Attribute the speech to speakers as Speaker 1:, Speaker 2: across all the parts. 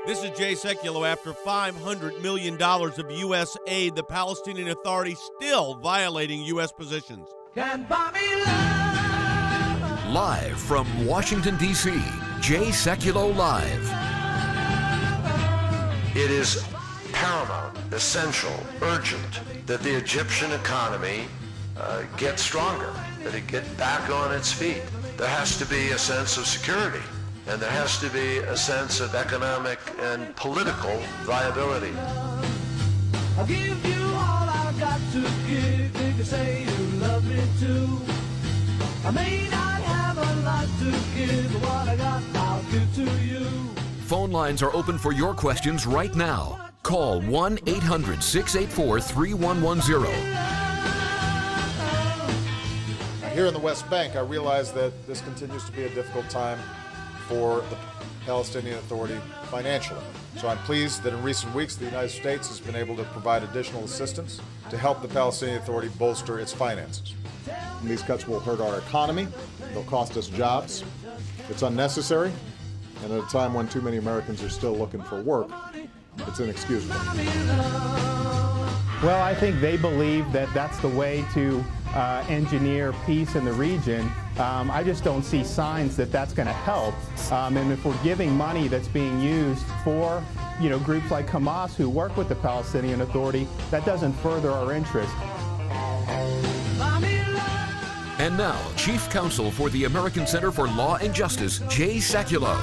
Speaker 1: This is Jay Sekulow. After $500 million of U.S. aid, the Palestinian Authority still violating U.S. positions.
Speaker 2: Live from Washington, D.C., Jay Sekulow Live.
Speaker 3: It is paramount, essential, urgent that the Egyptian economy get stronger, that it get back on its feet. There has to be a sense of security, and there has to be a sense of economic and political viability.
Speaker 4: I'll give you all I've got to give. If you say you love me too, I may not have a lot to give, but what I got I'll give to you.
Speaker 2: Phone lines are open for your questions right now. Call 1-800-684-3110.
Speaker 5: Here in the West Bank, I realize that this continues to be a difficult time for the Palestinian Authority financially. So I'm pleased that in recent weeks the United States has been able to provide additional assistance to help the Palestinian Authority bolster its finances. And these cuts will hurt our economy, they'll cost us jobs. It's unnecessary, and at a time when too many Americans are still looking for work, it's inexcusable.
Speaker 6: Well, I think they believe that that's the way to engineer peace in the region. I just don't see signs that that's going to help. And if we're giving money that's being used for, groups like Hamas who work with the Palestinian Authority, that doesn't further our interest.
Speaker 2: And now, Chief Counsel for the American Center for Law and Justice, Jay Sekulow.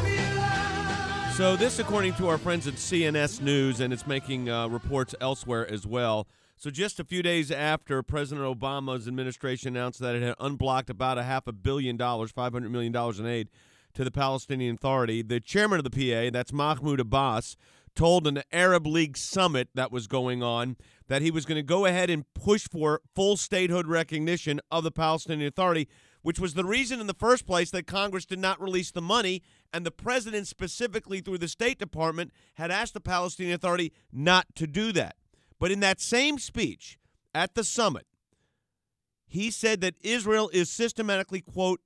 Speaker 1: So this, according to our friends at CNS News, and it's making reports elsewhere as well. So just a few days after President Obama's administration announced that it had unblocked about $500 million, $500 million in aid to the Palestinian Authority, the chairman of the PA, that's Mahmoud Abbas, told an Arab League summit that was going on that he was going to go ahead and push for full statehood recognition of the Palestinian Authority, which was the reason in the first place that Congress did not release the money, and the president specifically through the State Department had asked the Palestinian Authority not to do that. But in that same speech at the summit, he said that Israel is systematically, quote,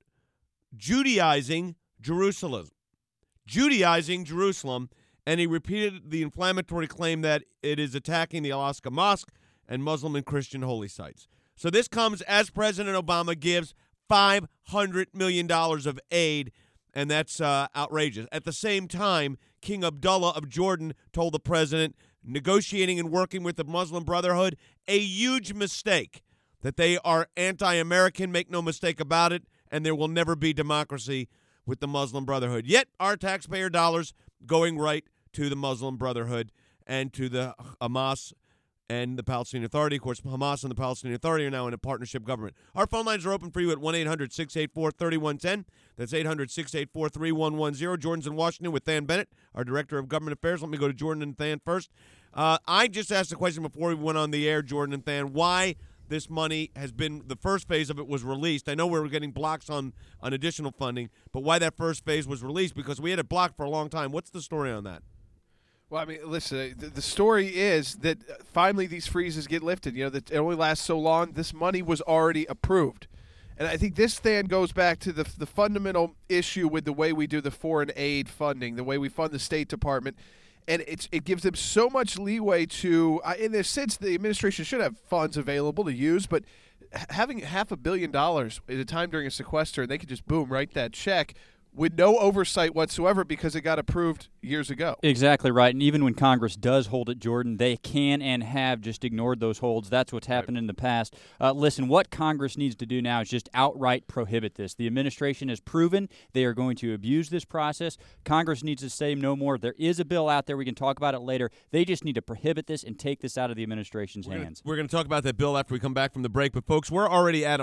Speaker 1: Judaizing Jerusalem. Judaizing Jerusalem. And he repeated the inflammatory claim that it is attacking the Al-Aqsa Mosque and Muslim and Christian holy sites. So this comes as President Obama gives $500 million of aid, and that's outrageous. At the same time, King Abdullah of Jordan told the president, negotiating and working with the Muslim Brotherhood, a huge mistake, that they are anti-American, make no mistake about it, and there will never be democracy with the Muslim Brotherhood. Yet our taxpayer dollars going right to the Muslim Brotherhood and to the Hamas and the Palestinian Authority. Of course, Hamas and the Palestinian Authority are now in a partnership government. Our phone lines are open for you at 1-800-684-3110. That's 800-684-3110. Jordan's in Washington with Than Bennett, our Director of Government Affairs. Let me go to Jordan and Than first. I just asked a question before we went on the air, Jordan and Than, why this money has been, the first phase of it was released. I know we were getting blocks on additional funding, but why that first phase was released, because we had it blocked for a long time. What's the story on that?
Speaker 7: Well, I mean, listen, the story is that finally these freezes get lifted. That it only lasts so long. This money was already approved. And I think this, Than, goes back to the fundamental issue with the way we do the foreign aid funding, the way we fund the State Department. And it gives them so much leeway to, in a sense, the administration should have funds available to use, but having $500 million at a time during a sequester, and they could just, boom, write that check with no oversight whatsoever because it got approved years ago.
Speaker 8: Exactly right. And even when Congress does hold it, Jordan, they can and have just ignored those holds. That's what's happened in the past. Listen, what Congress needs to do now is just outright prohibit this. The administration has proven they are going to abuse this process. Congress needs to say no more. There is a bill out there. We can talk about it later. They just need to prohibit this and take this out of the administration's hands.
Speaker 1: We're going to talk about that bill after we come back from the break. But, folks, we're already at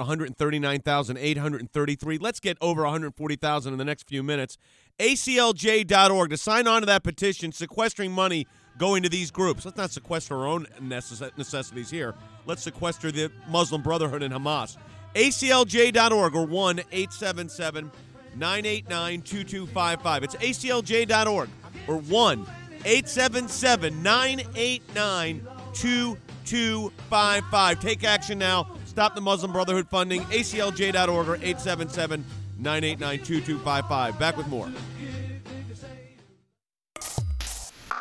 Speaker 1: 139,833. Let's get over 140,000 in the next few minutes. ACLJ.org to sign on to that petition sequestering money going to these groups. Let's not sequester our own necessities here. Let's sequester the Muslim Brotherhood and Hamas. ACLJ.org or 1-877-989-2255. It's ACLJ.org or 1-877-989-2255. Take action now. Stop the Muslim Brotherhood funding. ACLJ.org or 877-989-2255. Back with more.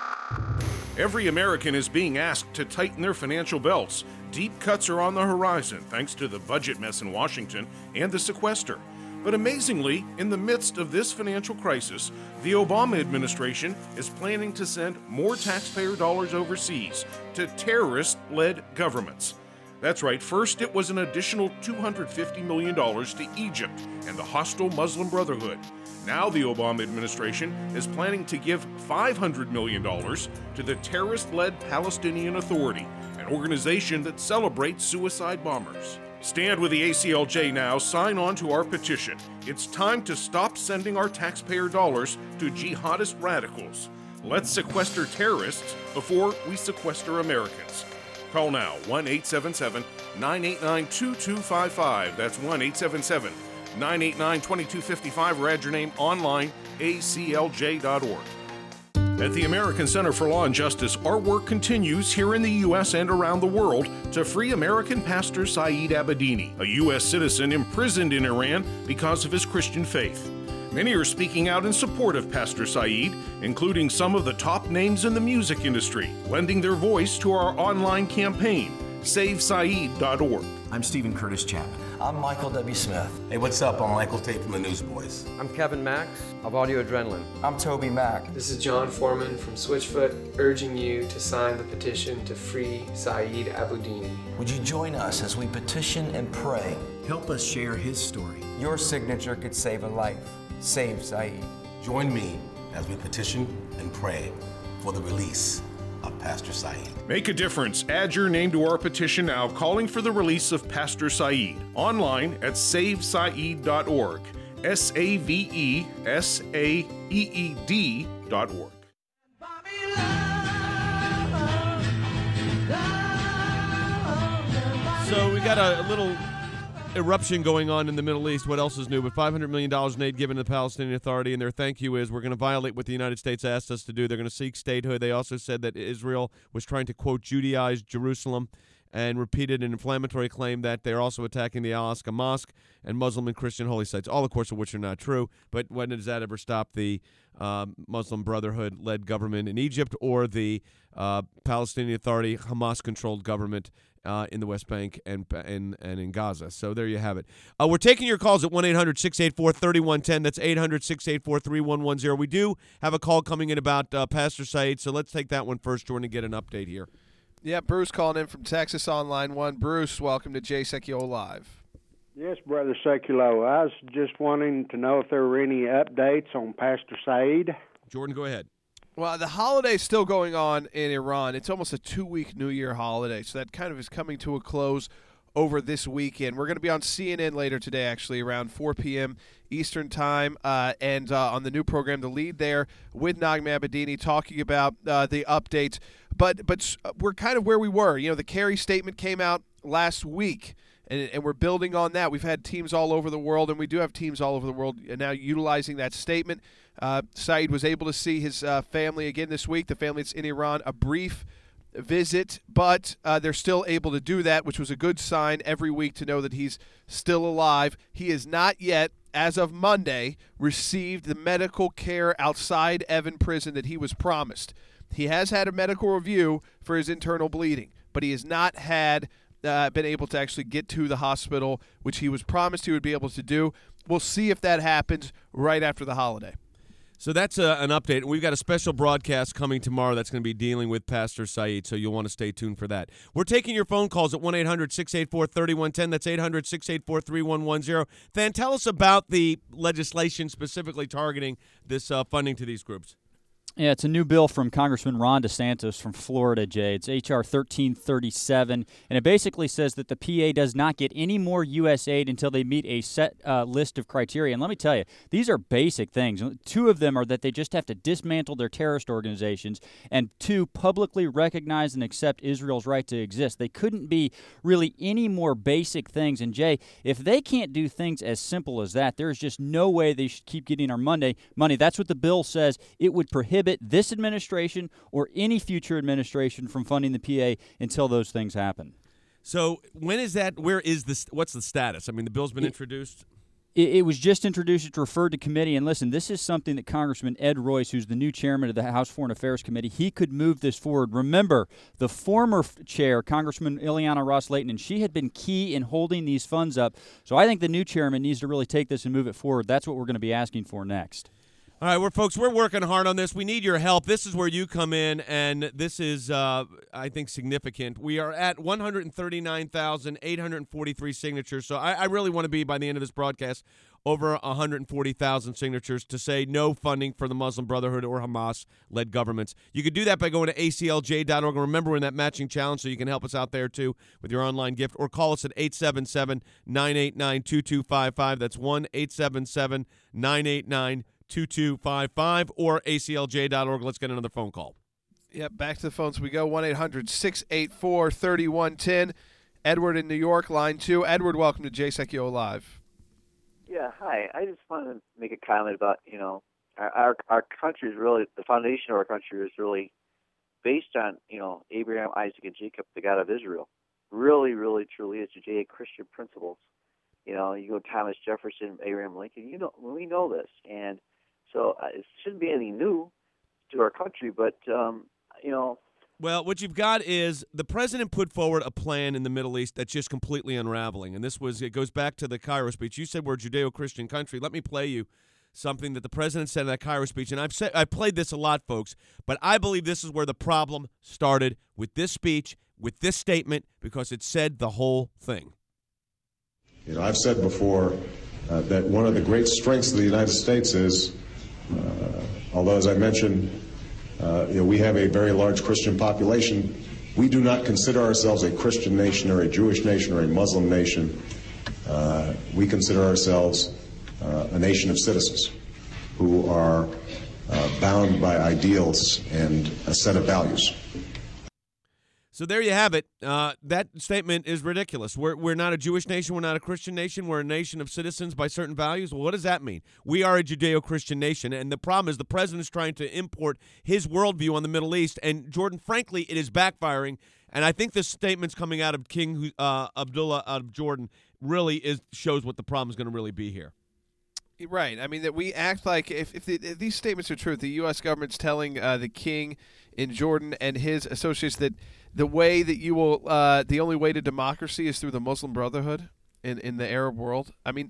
Speaker 9: Every American is being asked to tighten their financial belts. Deep cuts are on the horizon thanks to the budget mess in Washington and the sequester. But amazingly, in the midst of this financial crisis, the Obama administration is planning to send more taxpayer dollars overseas to terrorist-led governments. That's right, first it was an additional $250 million to Egypt and the hostile Muslim Brotherhood. Now the Obama administration is planning to give $500 million to the terrorist-led Palestinian Authority, an organization that celebrates suicide bombers. Stand with the ACLJ now, sign on to our petition. It's time to stop sending our taxpayer dollars to jihadist radicals. Let's sequester terrorists before we sequester Americans. Call now, 1-877-989-2255. That's 1-877-989-2255, or add your name online, aclj.org. At the American Center for Law and Justice, our work continues here in the U.S. and around the world to free American pastor Saeed Abedini, a U.S. citizen imprisoned in Iran because of his Christian faith. Many are speaking out in support of Pastor Saeed, including some of the top names in the music industry, lending their voice to our online campaign, SaveSaeed.org.
Speaker 10: I'm Stephen Curtis Chapman.
Speaker 11: I'm Michael W. Smith.
Speaker 12: Hey, what's up? I'm Michael Tate from the Newsboys.
Speaker 13: I'm Kevin Max of Audio Adrenaline.
Speaker 11: I'm Toby Mack.
Speaker 14: This is John Foreman from Switchfoot, urging you to sign the petition to free Saeed Abedini.
Speaker 11: Would you join us as we petition and pray?
Speaker 10: Help us share his story.
Speaker 11: Your signature could save a life. Save Saeed.
Speaker 12: Join me as we petition and pray for the release of Pastor Saeed.
Speaker 9: Make a difference. Add your name to our petition now, calling for the release of Pastor Saeed. Online at SaveSaeed.org. SaveSaeed.org.
Speaker 1: So we got a little eruption going on in the Middle East. What else is new? But $500 million in aid given to the Palestinian Authority, and their thank you is we're going to violate what the United States asked us to do. They're going to seek statehood. They also said that Israel was trying to, quote, Judaize Jerusalem, and repeated an inflammatory claim that they're also attacking the Al-Aqsa Mosque and Muslim and Christian holy sites, all, of course, of which are not true. But when does that ever stop the Muslim Brotherhood-led government in Egypt or the Palestinian Authority, Hamas-controlled government in the West Bank and in Gaza? So there you have it. We're taking your calls at 1-800-684-3110. That's 800-684-3110. We do have a call coming in about Pastor Saeed, so let's take that one first, Jordan, and get an update here.
Speaker 7: Yeah, Bruce calling in from Texas on line 1. Bruce, welcome to Jay Sekulow Live.
Speaker 15: Yes, Brother Sekulow. I was just wanting to know if there were any updates on Pastor Saeed.
Speaker 1: Jordan, go ahead.
Speaker 7: Well, the holiday's still going on in Iran. It's almost a 2-week New Year holiday, so that kind of is coming to a close over this weekend. We're going to be on CNN later today, actually, around 4 p.m. Eastern Time, and on the new program, The Lead there, with Naghmeh Abedini, talking about the updates. But we're kind of where we were. You know, the Kerry statement came out last week, and we're building on that. We've had teams all over the world, and we do have teams all over the world now utilizing that statement. Saeed was able to see his family again this week, the family that's in Iran, a brief visit, but they're still able to do that, which was a good sign every week to know that he's still alive. He has not yet, as of Monday, received the medical care outside Evin Prison that he was promised. He has had a medical review for his internal bleeding, but he has not had been able to actually get to the hospital, which he was promised he would be able to do. We'll see if that happens right after the holiday.
Speaker 1: So that's an update. We've got a special broadcast coming tomorrow that's going to be dealing with Pastor Saeed, so you'll want to stay tuned for that. We're taking your phone calls at 1-800-684-3110. That's 800-684-3110. Than, tell us about the legislation specifically targeting this funding to these groups.
Speaker 8: Yeah, it's a new bill from Congressman Ron DeSantis from Florida, Jay. It's H.R. 1337, and it basically says that the PA does not get any more U.S. aid until they meet a set list of criteria. And let me tell you, these are basic things. 2 of them are that they just have to dismantle their terrorist organizations, and 2, publicly recognize and accept Israel's right to exist. They couldn't be really any more basic things. And, Jay, if they can't do things as simple as that, there's just no way they should keep getting our money. That's what the bill says. It would prohibit this administration or any future administration from funding the PA until those things happen.
Speaker 1: So when is that? Where is this? What's the status? I mean, the bill's been introduced.
Speaker 8: It was just introduced. It's referred to committee. And listen, this is something that Congressman Ed Royce, who's the new chairman of the House Foreign Affairs Committee, he could move this forward. Remember, the former chair, Congressman Ileana Ros-Lehtinen, and she had been key in holding these funds up. So I think the new chairman needs to really take this and move it forward. That's what we're going to be asking for next.
Speaker 1: All right, we're working hard on this. We need your help. This is where you come in, and this is, I think, significant. We are at 139,843 signatures, so I really want to be, by the end of this broadcast, over 140,000 signatures to say no funding for the Muslim Brotherhood or Hamas-led governments. You could do that by going to aclj.org. And remember, we're in that matching challenge, so you can help us out there, too, with your online gift. Or call us at 877-989-2255. That's 1-877-989-2255. 2255 or aclj.org. Let's get another phone call.
Speaker 7: Yep, back to the phones we go. 1-800-684-3110. Edward in New York, line 2. Edward, welcome to JSECO Live.
Speaker 16: Yeah, hi. I just wanted to make a comment about, our country is really, the foundation of our country is really based on, Abraham, Isaac, and Jacob, the God of Israel. Really, really, truly is Judeo-Christian principles. You go Thomas Jefferson, Abraham Lincoln, we know this. And so it shouldn't be anything new to our country, but,
Speaker 1: Well, what you've got is the president put forward a plan in the Middle East that's just completely unraveling. And it goes back to the Cairo speech. You said we're a Judeo-Christian country. Let me play you something that the president said in that Cairo speech. And I've played this a lot, folks, but I believe this is where the problem started with this speech, with this statement, because it said the whole thing.
Speaker 17: I've said before that one of the great strengths of the United States is, although, as I mentioned, we have a very large Christian population, we do not consider ourselves a Christian nation or a Jewish nation or a Muslim nation. We consider ourselves a nation of citizens who are bound by ideals and a set of values.
Speaker 1: So there you have it. That statement is ridiculous. We're not a Jewish nation. We're not a Christian nation. We're a nation of citizens by certain values. Well, what does that mean? We are a Judeo-Christian nation, and the problem is the president's trying to import his worldview on the Middle East, and Jordan, frankly, it is backfiring, and I think the statements coming out of King Abdullah out of Jordan really shows what the problem is going to really be here.
Speaker 7: Right. I mean, that we act like if these statements are true, the U.S. government's telling the king in Jordan and his associates that the way that you will, the only way to democracy is through the Muslim Brotherhood in the Arab world. I mean,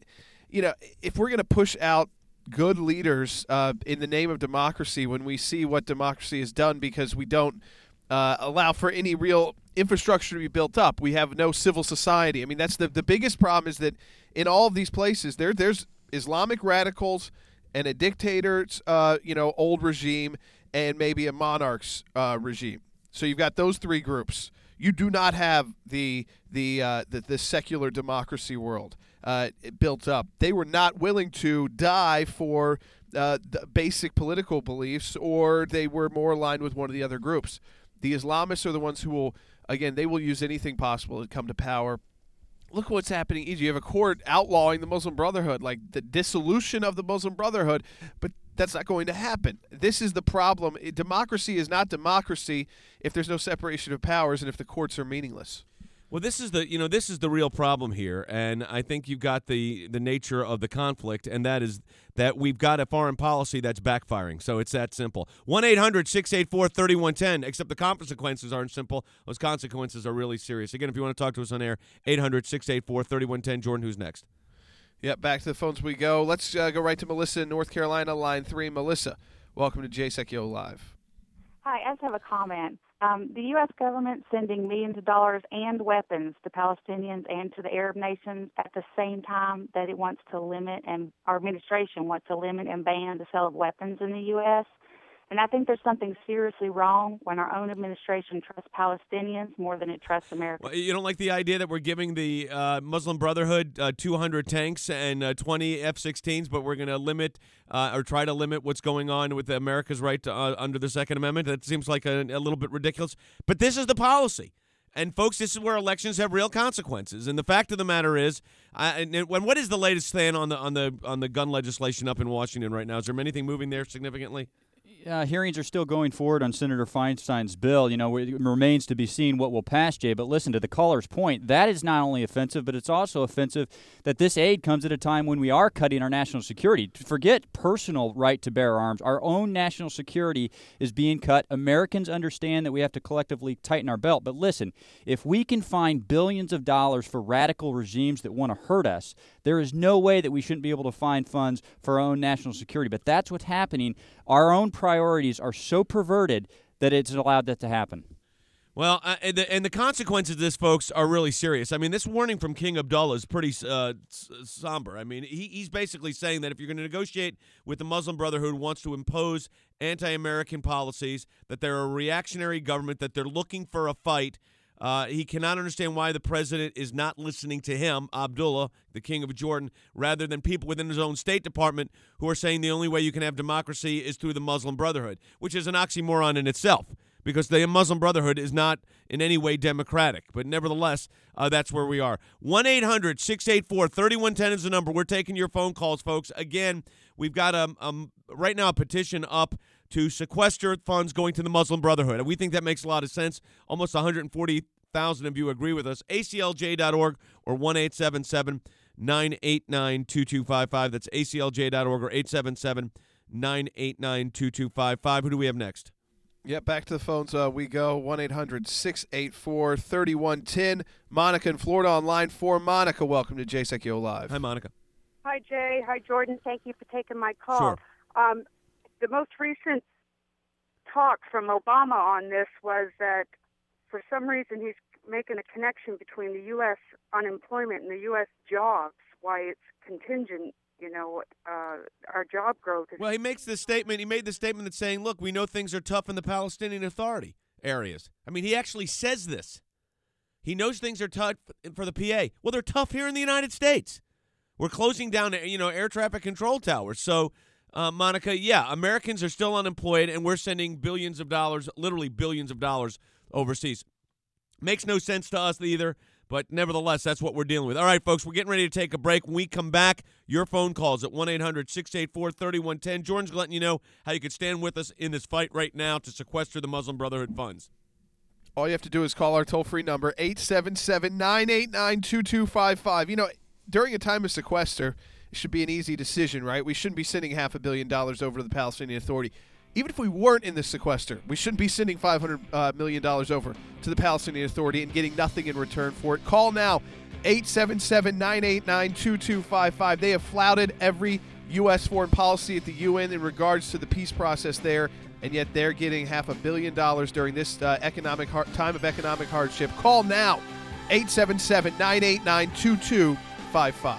Speaker 7: if we're going to push out good leaders in the name of democracy when we see what democracy has done because we don't allow for any real infrastructure to be built up, we have no civil society. I mean, that's the biggest problem is that in all of these places, there's Islamic radicals and a dictator's, old regime and maybe a monarch's regime. So you've got those three groups. You do not have the secular democracy world built up. They were not willing to die for the basic political beliefs, or they were more aligned with one of the other groups. The Islamists are the ones who will, again, they will use anything possible to come to power. Look what's happening in Egypt. You have a court outlawing the Muslim Brotherhood, like the dissolution of the Muslim Brotherhood, but that's not going to happen. This is the problem. Democracy is not democracy if there's no separation of powers and if the courts are meaningless.
Speaker 1: Well, this is the real problem here, and I think you've got the nature of the conflict, and that is that we've got a foreign policy that's backfiring. So it's that simple. 1-800-684-3110, except the consequences aren't simple. Those consequences are really serious. Again, if you want to talk to us on air, 800-684-3110. Jordan, who's next?
Speaker 7: Yep, back to the phones we go. Let's go right to Melissa in North Carolina, line 3. Melissa, welcome to JSECO Live.
Speaker 18: Hi, I just have a comment. The U.S. government sending millions of dollars and weapons to Palestinians and to the Arab nations at the same time that it wants to limit, and our administration wants to limit and ban the sale of weapons in the U.S. And I think there's something seriously wrong when our own administration trusts Palestinians more than it trusts Americans.
Speaker 1: Well, you don't like the idea that we're giving the Muslim Brotherhood 200 tanks and 20 F-16s, but we're going to limit or try to limit what's going on with America's right to, under the Second Amendment? That seems like a little bit ridiculous. But this is the policy. And, folks, this is where elections have real consequences. And the fact of the matter is, what is the latest stand on the gun legislation up in Washington right now? Is there anything moving there significantly?
Speaker 8: Hearings are still going forward on Senator Feinstein's bill. You know, it remains to be seen what will pass, Jay. But listen, to the caller's point, that is not only offensive, but it's also offensive that this aid comes at a time when we are cutting our national security. Forget personal right to bear arms. Our own national security is being cut. Americans understand that we have to collectively tighten our belt. But listen, if we can find billions of dollars for radical regimes that want to hurt us, there is no way that we shouldn't be able to find funds for our own national security. But that's what's happening. Our own priorities are so perverted that it's allowed that to happen.
Speaker 1: Well, and the consequences of this, folks, are really serious. I mean, this warning from King Abdullah is pretty somber. I mean, he's basically saying that if you're going to negotiate with the Muslim Brotherhood who wants to impose anti-American policies, that they're a reactionary government, that they're looking for a fight. He cannot understand why the president is not listening to him, Abdullah, the king of Jordan, rather than people within his own State Department who are saying the only way you can have democracy is through the Muslim Brotherhood, which is an oxymoron in itself, because the Muslim Brotherhood is not in any way democratic. But nevertheless, that's where we are. 1-800-684-3110 is the number. We're taking your phone calls, folks. Again, we've got right now a petition up to sequester funds going to the Muslim Brotherhood. And we think that makes a lot of sense. Almost 140,000 of you agree with us. ACLJ.org or 1-877-989-2255. That's ACLJ.org or 877-989-2255. Who do we have next?
Speaker 7: Yeah, back to the phones we go. 1-800-684-3110. Monica in Florida on line 4. Monica, welcome to JSECO Live.
Speaker 1: Hi, Monica.
Speaker 19: Hi, Jay. Hi, Jordan. Thank you for taking my call.
Speaker 1: Sure.
Speaker 19: The most recent talk from Obama on this was that for some reason he's making a connection between the U.S. unemployment and the U.S. jobs, why it's contingent, our job growth.
Speaker 1: Well, he makes this statement. He made the statement that's saying, look, we know things are tough in the Palestinian Authority areas. I mean, he actually says this. He knows things are tough for the PA. Well, they're tough here in the United States. We're closing down, air traffic control towers. So, Monica, yeah, Americans are still unemployed, and we're sending billions of dollars, literally billions of dollars, overseas. Makes no sense to us either, but nevertheless, that's what we're dealing with. All right, folks, we're getting ready to take a break. When we come back, your phone calls at 1-800-684-3110. Jordan's letting you know how you can stand with us in this fight right now to sequester the Muslim Brotherhood funds.
Speaker 7: All you have to do is call our toll-free number, 877-989-2255. During a time of sequester, it should be an easy decision, right? We shouldn't be sending $500 million over to the Palestinian Authority. Even if we weren't in this sequester, we shouldn't be sending $500 million over to the Palestinian Authority and getting nothing in return for it. Call now, 877-989-2255. They have flouted every U.S. foreign policy at the UN in regards to the peace process there, and yet they're getting $500 million during this time of economic hardship. Call now, 877-989-2255.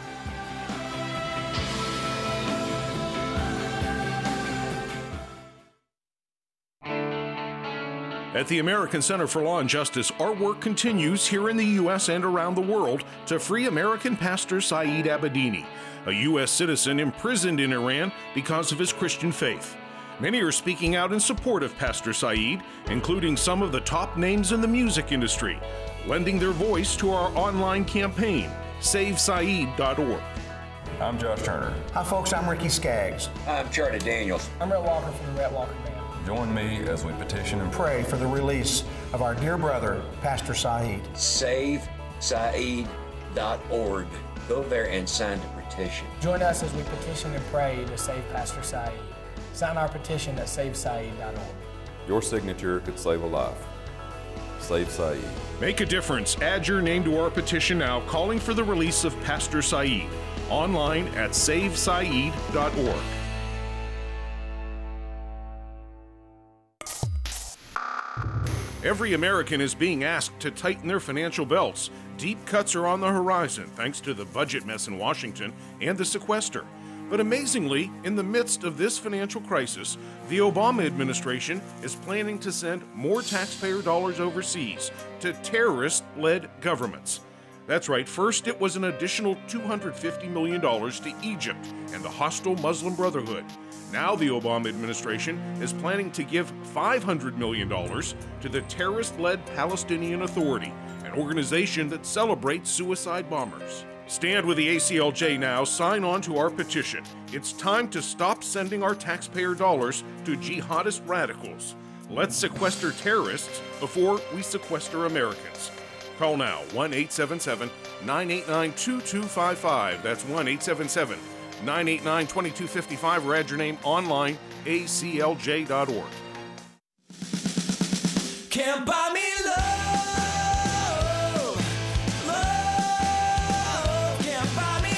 Speaker 9: At the American Center for Law and Justice, our work continues here in the U.S. and around the world to free American pastor Saeed Abedini, a U.S. citizen imprisoned in Iran because of his Christian faith. Many are speaking out in support of Pastor Saeed, including some of the top names in the music industry, lending their voice to our online campaign, SaveSaeed.org.
Speaker 20: I'm Josh Turner.
Speaker 21: Hi, folks. I'm Ricky Skaggs.
Speaker 22: I'm Charlie Daniels.
Speaker 21: I'm Rhett Walker from the Rhett Walker Band.
Speaker 20: Join me as we petition and
Speaker 21: pray for the release of our dear brother, Pastor Saeed.
Speaker 22: SaveSaeed.org. Go there and sign the petition.
Speaker 21: Join us as we petition and pray to save Pastor Saeed. Sign our petition at SaveSaeed.org.
Speaker 20: Your signature could save a life. Save Saeed.
Speaker 9: Make a difference. Add your name to our petition now, calling for the release of Pastor Saeed. Online at SaveSaeed.org. Every American is being asked to tighten their financial belts. Deep cuts are on the horizon thanks to the budget mess in Washington and the sequester. But amazingly, in the midst of this financial crisis, the Obama administration is planning to send more taxpayer dollars overseas to terrorist-led governments. That's right, first it was an additional $250 million to Egypt and the hostile Muslim Brotherhood. Now the Obama administration is planning to give $500 million to the terrorist-led Palestinian Authority, an organization that celebrates suicide bombers. Stand with the ACLJ now. Sign on to our petition. It's time to stop sending our taxpayer dollars to jihadist radicals. Let's sequester terrorists before we sequester Americans. Call now, 1-877-989-2255. That's 1-877-989-2255, or add your name online, aclj.org.
Speaker 3: Can't buy me love, love. Can't buy me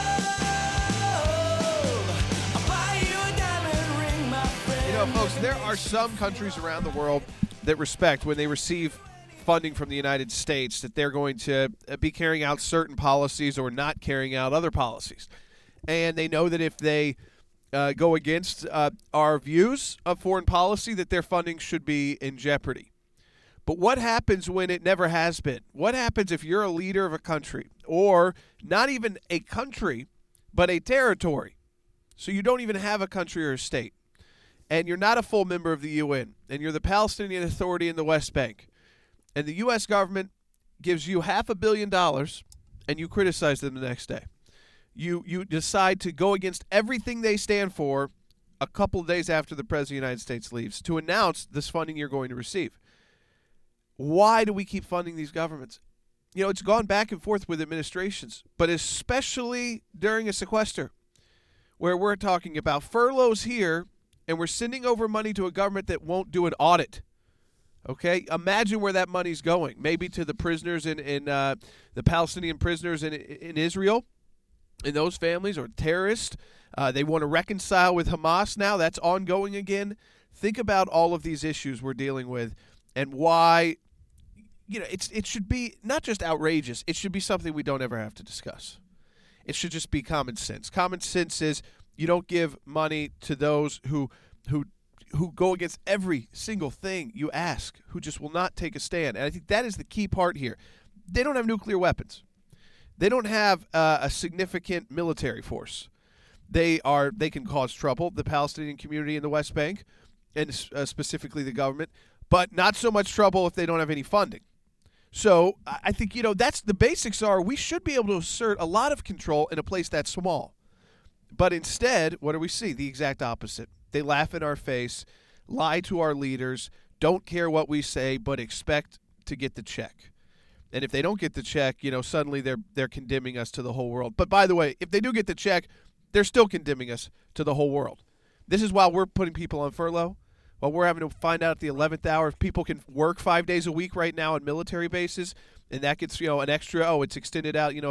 Speaker 3: love. I'll buy you a diamond ring, my friend.
Speaker 7: You know, folks, there are some countries around the world that respect when they receive funding from the United States that they're going to be carrying out certain policies or not carrying out other policies. And they know that if they go against our views of foreign policy, that their funding should be in jeopardy. But what happens when it never has been? What happens if you're a leader of a country, or not even a country, but a territory? So you don't even have a country or a state, and you're not a full member of the UN, and you're the Palestinian Authority in the West Bank, and the U.S. government gives you $500 million, and you criticize them the next day. You decide to go against everything they stand for a couple of days after the President of the United States leaves to announce this funding you're going to receive. Why do we keep funding these governments? You know, it's gone back and forth with administrations, but especially during a sequester, where we're talking about furloughs here, and we're sending over money to a government that won't do an audit. Okay? Imagine where that money's going. Maybe to the prisoners in the Palestinian prisoners in Israel, and those families, or terrorists. They want to reconcile with Hamas now. That's ongoing again. Think about all of these issues we're dealing with and why, you know, it should be not just outrageous. It should be something we don't ever have to discuss. It should just be common sense. Common sense is you don't give money to those who go against every single thing you ask, who just will not take a stand. And I think that is the key part here. They don't have nuclear weapons. They don't have a significant military force. They can cause trouble, the Palestinian community in the West Bank, and specifically the government, but not so much trouble if they don't have any funding. So I think, you know, that's the basics are we should be able to assert a lot of control in a place that small. But instead, what do we see? The exact opposite. They laugh in our face, lie to our leaders, don't care what we say, but expect to get the check. And if they don't get the check, you know, suddenly they're condemning us to the whole world. But by the way, if they do get the check, they're still condemning us to the whole world. This is while we're putting people on furlough, while we're having to find out at the 11th hour if people can work 5 days a week right now on military bases, and that gets, you know, an extra, it's extended out, you know,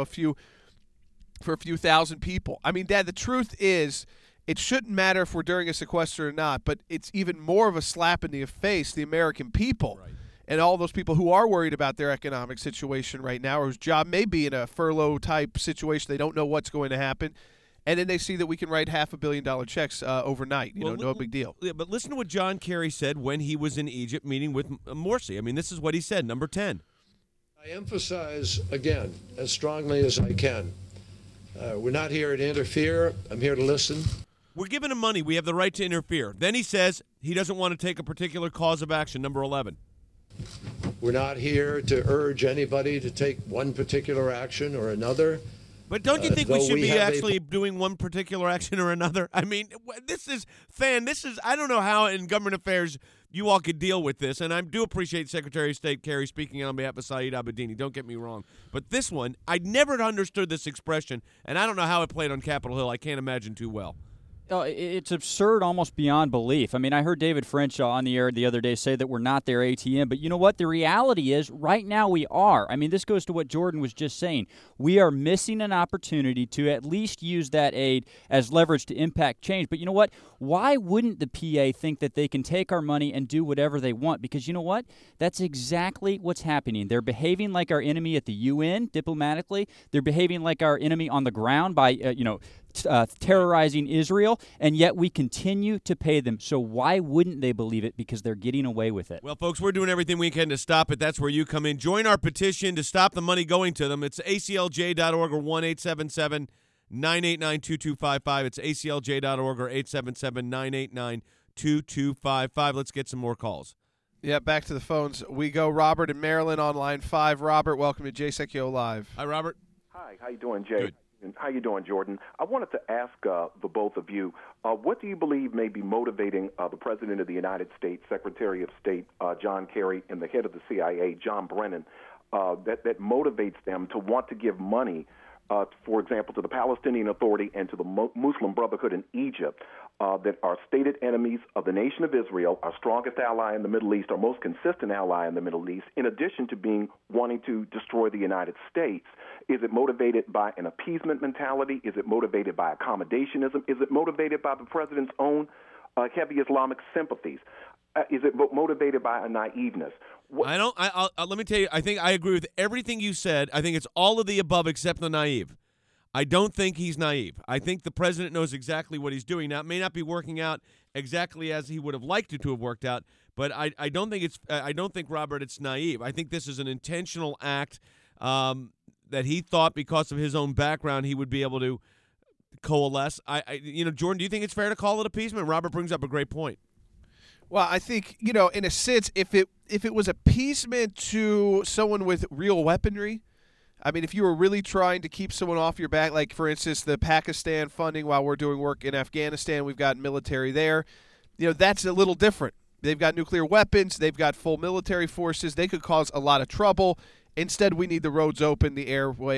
Speaker 7: for a few thousand people. I mean, Dad, the truth is it shouldn't matter if we're during a sequester or not, but it's even more of a slap in the face, the American people. Right. And all those people who are worried about their economic situation right now, or whose job may be in a furlough-type situation, they don't know what's going to happen, and then they see that we can write $500 million checks overnight. No big deal.
Speaker 1: Yeah, but listen to what John Kerry said when he was in Egypt meeting with Morsi. I mean, this is what he said, number 10.
Speaker 4: I emphasize, again, as strongly as I can, we're not here to interfere. I'm here to listen.
Speaker 1: We're giving him money. We have the right to interfere. Then he says he doesn't want to take a particular cause of action, number 11.
Speaker 4: We're not here to urge anybody to take one particular action or another.
Speaker 1: But don't you think we should be actually doing one particular action or another? I mean, this is, I don't know how in government affairs you all could deal with this, and I do appreciate Secretary of State Kerry speaking on behalf of Saeed Abedini. Don't get me wrong. But this one, I never understood this expression, and I don't know how it played on Capitol Hill. I can't imagine too well.
Speaker 8: Oh, it's absurd almost beyond belief. I mean, I heard David French on the air the other day say that we're not their ATM, but you know what? The reality is right now we are. I mean, this goes to what Jordan was just saying. We are missing an opportunity to at least use that aid as leverage to impact change. But you know what? Why wouldn't the PA think that they can take our money and do whatever they want? Because you know what? That's exactly what's happening. They're behaving like our enemy at the UN diplomatically. They're behaving like our enemy on the ground by, terrorizing Israel, and yet we continue to pay them. So why wouldn't they believe it? Because they're getting away with it.
Speaker 1: Well, folks, we're doing everything we can to stop it. That's where you come in. Join our petition to stop the money going to them. It's aclj.org or 1-877-989-2255. It's aclj.org or 877-989-2255. Let's get some more calls.
Speaker 7: Yeah, back to the phones. We go. Robert in Maryland on line 5. Robert, welcome to JSECO Live.
Speaker 1: Hi, Robert.
Speaker 23: Hi.
Speaker 5: Hi, how you doing, Jay? Good. And how you doing, Jordan? I wanted to ask the both of you, what do you believe may be motivating the President of the United States, Secretary of State John Kerry, and the head of the CIA, John Brennan, that motivates them to want to give money, for example, to the Palestinian Authority and to the Muslim Brotherhood in Egypt, that are stated enemies of the nation of Israel, our strongest ally in the Middle East, our most consistent ally in the Middle East, in addition to wanting to destroy the United States? Is it motivated by an appeasement mentality? Is it motivated by accommodationism? Is it motivated by the president's own heavy Islamic sympathies? Is it motivated by a naiveness?
Speaker 1: Let me tell you, I think I agree with everything you said. I think it's all of the above except the naive. I don't think he's naive. I think the president knows exactly what he's doing. Now, it may not be working out exactly as he would have liked it to have worked out, but I don't think Robert, it's naive. I think this is an intentional act that he thought because of his own background he would be able to coalesce. Jordan, do you think it's fair to call it appeasement? Robert brings up a great point.
Speaker 7: Well, I think, in a sense, if it was appeasement to someone with real weaponry, I mean, if you were really trying to keep someone off your back, like, for instance, the Pakistan funding while we're doing work in Afghanistan, we've got military there, that's a little different. They've got nuclear weapons. They've got full military forces. They could cause a lot of trouble. Instead, we need the roads open, the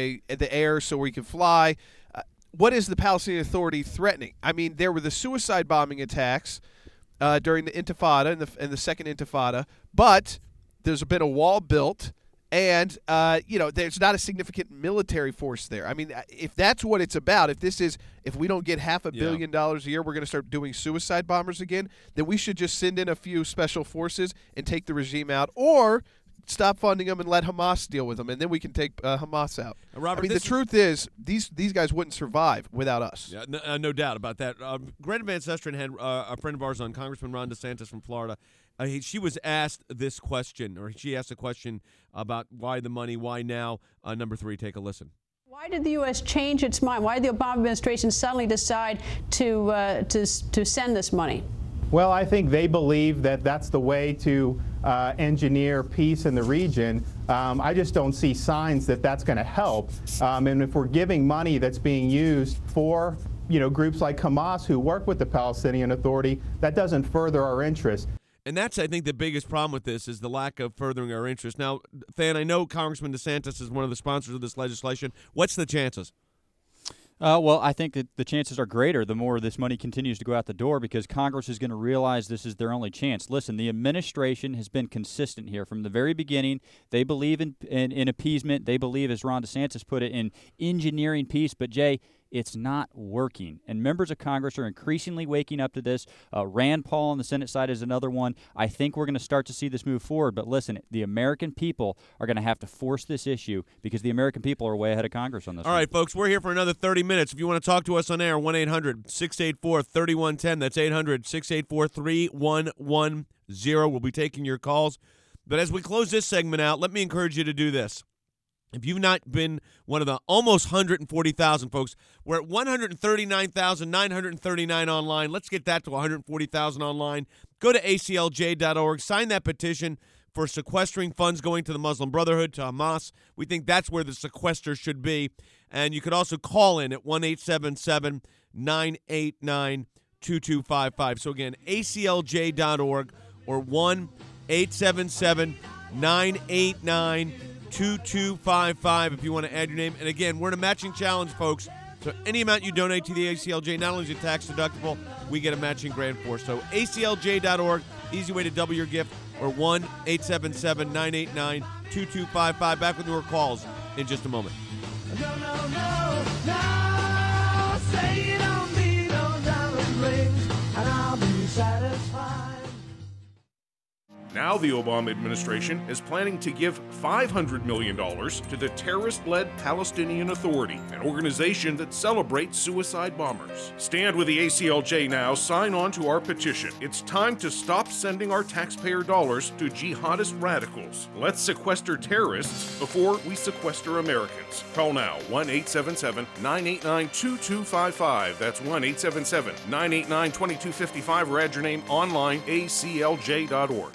Speaker 7: air so we can fly. What is the Palestinian Authority threatening? I mean, there were the suicide bombing attacks during the Intifada and the Second Intifada, but there's been a wall built. And, there's not a significant military force there. I mean, if that's what it's about, if we don't get $500 million a year, we're going to start doing suicide bombers again, then we should just send in a few special forces and take the regime out, or stop funding them and let Hamas deal with them, and then we can take Hamas out.
Speaker 1: Robert,
Speaker 7: the truth is, these guys wouldn't survive without us.
Speaker 1: Yeah, no doubt about that. Greta Van Susteren had a friend of ours on, Congressman Ron DeSantis from Florida. She was asked this question, or she asked a question about why the money, why now. Number 3, take a listen.
Speaker 6: Why did the U.S. change its mind? Why did the Obama administration suddenly decide to send this money?
Speaker 23: Well, I think they believe that that's the way to engineer peace in the region. I just don't see signs that that's going to help. And if we're giving money that's being used for groups like Hamas who work with the Palestinian Authority, that doesn't further our interests.
Speaker 1: And that's, I think, the biggest problem with this is the lack of furthering our interests. Now, Than, I know Congressman DeSantis is one of the sponsors of this legislation. What's the chances?
Speaker 8: Well, I think that the chances are greater the more this money continues to go out the door, because Congress is going to realize this is their only chance. Listen, the administration has been consistent here from the very beginning. They believe in appeasement. They believe, as Ron DeSantis put it, in engineering peace. But, Jay, it's not working. And members of Congress are increasingly waking up to this. Rand Paul on the Senate side is another one. I think we're going to start to see this move forward. But listen, the American people are going to have to force this issue, because the American people are way ahead of Congress on this.
Speaker 1: All right, folks, we're here for another 30 minutes. If you want to talk to us on air, 1-800-684-3110. That's 800-684-3110. We'll be taking your calls. But as we close this segment out, let me encourage you to do this. If you've not been one of the almost 140,000 folks, we're at 139,939 online. Let's get that to 140,000 online. Go to aclj.org. Sign that petition for sequestering funds going to the Muslim Brotherhood, to Hamas. We think that's where the sequester should be. And you could also call in at 1-877-989-2255. So, again, aclj.org or 1-877-989-2255 if you want to add your name. And again, we're in a matching challenge, folks. So any amount you donate to the ACLJ, not only is it tax deductible, we get a matching grant for. So aclj.org, easy way to double your gift, or 1-877-989-2255. Back with more calls in just a moment.
Speaker 3: No, say you don't need no diamond rings, and I'll be satisfied.
Speaker 9: Now the Obama administration is planning to give $500 million to the terrorist-led Palestinian Authority, an organization that celebrates suicide bombers. Stand with the ACLJ now. Sign on to our petition. It's time to stop sending our taxpayer dollars to jihadist radicals. Let's sequester terrorists before we sequester Americans. Call now, 1-877-989-2255. That's 1-877-989-2255, or add your name online, aclj.org.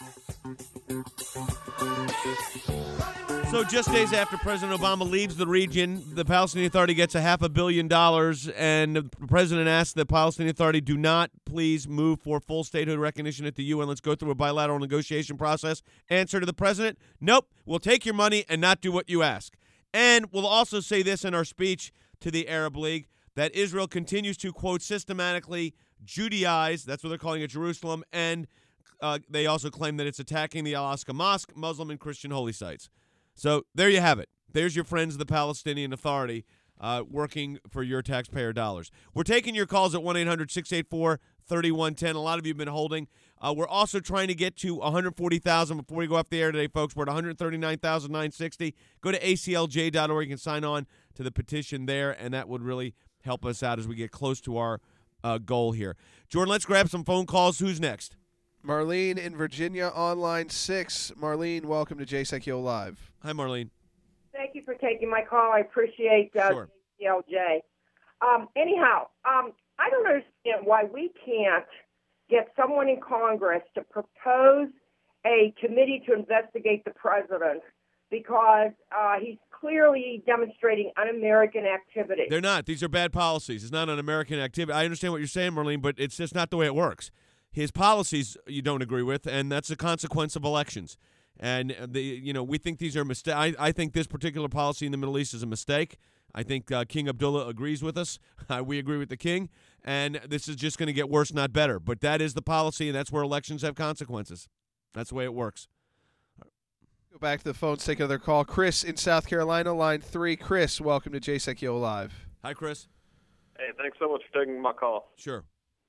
Speaker 1: So just days after President Obama leaves the region, the Palestinian Authority gets $500 million, and the president asks the Palestinian Authority, do not please move for full statehood recognition at the UN. Let's go through a bilateral negotiation process. Answer to the president, nope, we'll take your money and not do what you ask. And we'll also say this in our speech to the Arab League, that Israel continues to, quote, systematically Judaize, that's what they're calling it, Jerusalem, and they also claim that it's attacking the Al-Aqsa Mosque, Muslim and Christian holy sites. So there you have it. There's your friends, the Palestinian Authority, working for your taxpayer dollars. We're taking your calls at 1-800-684-3110. A lot of you have been holding. We're also trying to get to 140,000 before we go off the air today, folks. We're at 139,960. Go to aclj.org. You can sign on to the petition there, and that would really help us out as we get close to our goal here. Jordan, let's grab some phone calls. Who's next?
Speaker 7: Marlene in Virginia on line 6. Marlene, welcome to JSECO Live.
Speaker 1: Hi, Marlene.
Speaker 2: Thank you for taking my call. I appreciate
Speaker 1: Sure.
Speaker 2: JLJ. Anyhow, I don't understand why we can't get someone in Congress to propose a committee to investigate the president because he's clearly demonstrating un-American activity.
Speaker 1: They're not. These are bad policies. It's not an American activity. I understand what you're saying, Marlene, but it's just not the way it works. His policies you don't agree with, and that's a consequence of elections. And we think these are mistakes. I think this particular policy in the Middle East is a mistake. I think King Abdullah agrees with us. We agree with the king, and this is just going to get worse, not better. But that is the policy, and that's where elections have consequences. That's the way it works.
Speaker 7: Go back to the phone, take another call. Chris in South Carolina, line 3. Chris, welcome to JSECO Live.
Speaker 1: Hi, Chris.
Speaker 13: Hey, thanks so much for taking my call.
Speaker 1: Sure.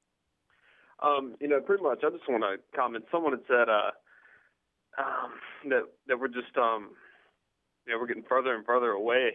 Speaker 13: Pretty much, I just want to comment. Someone had said that we're just, we're getting further and further away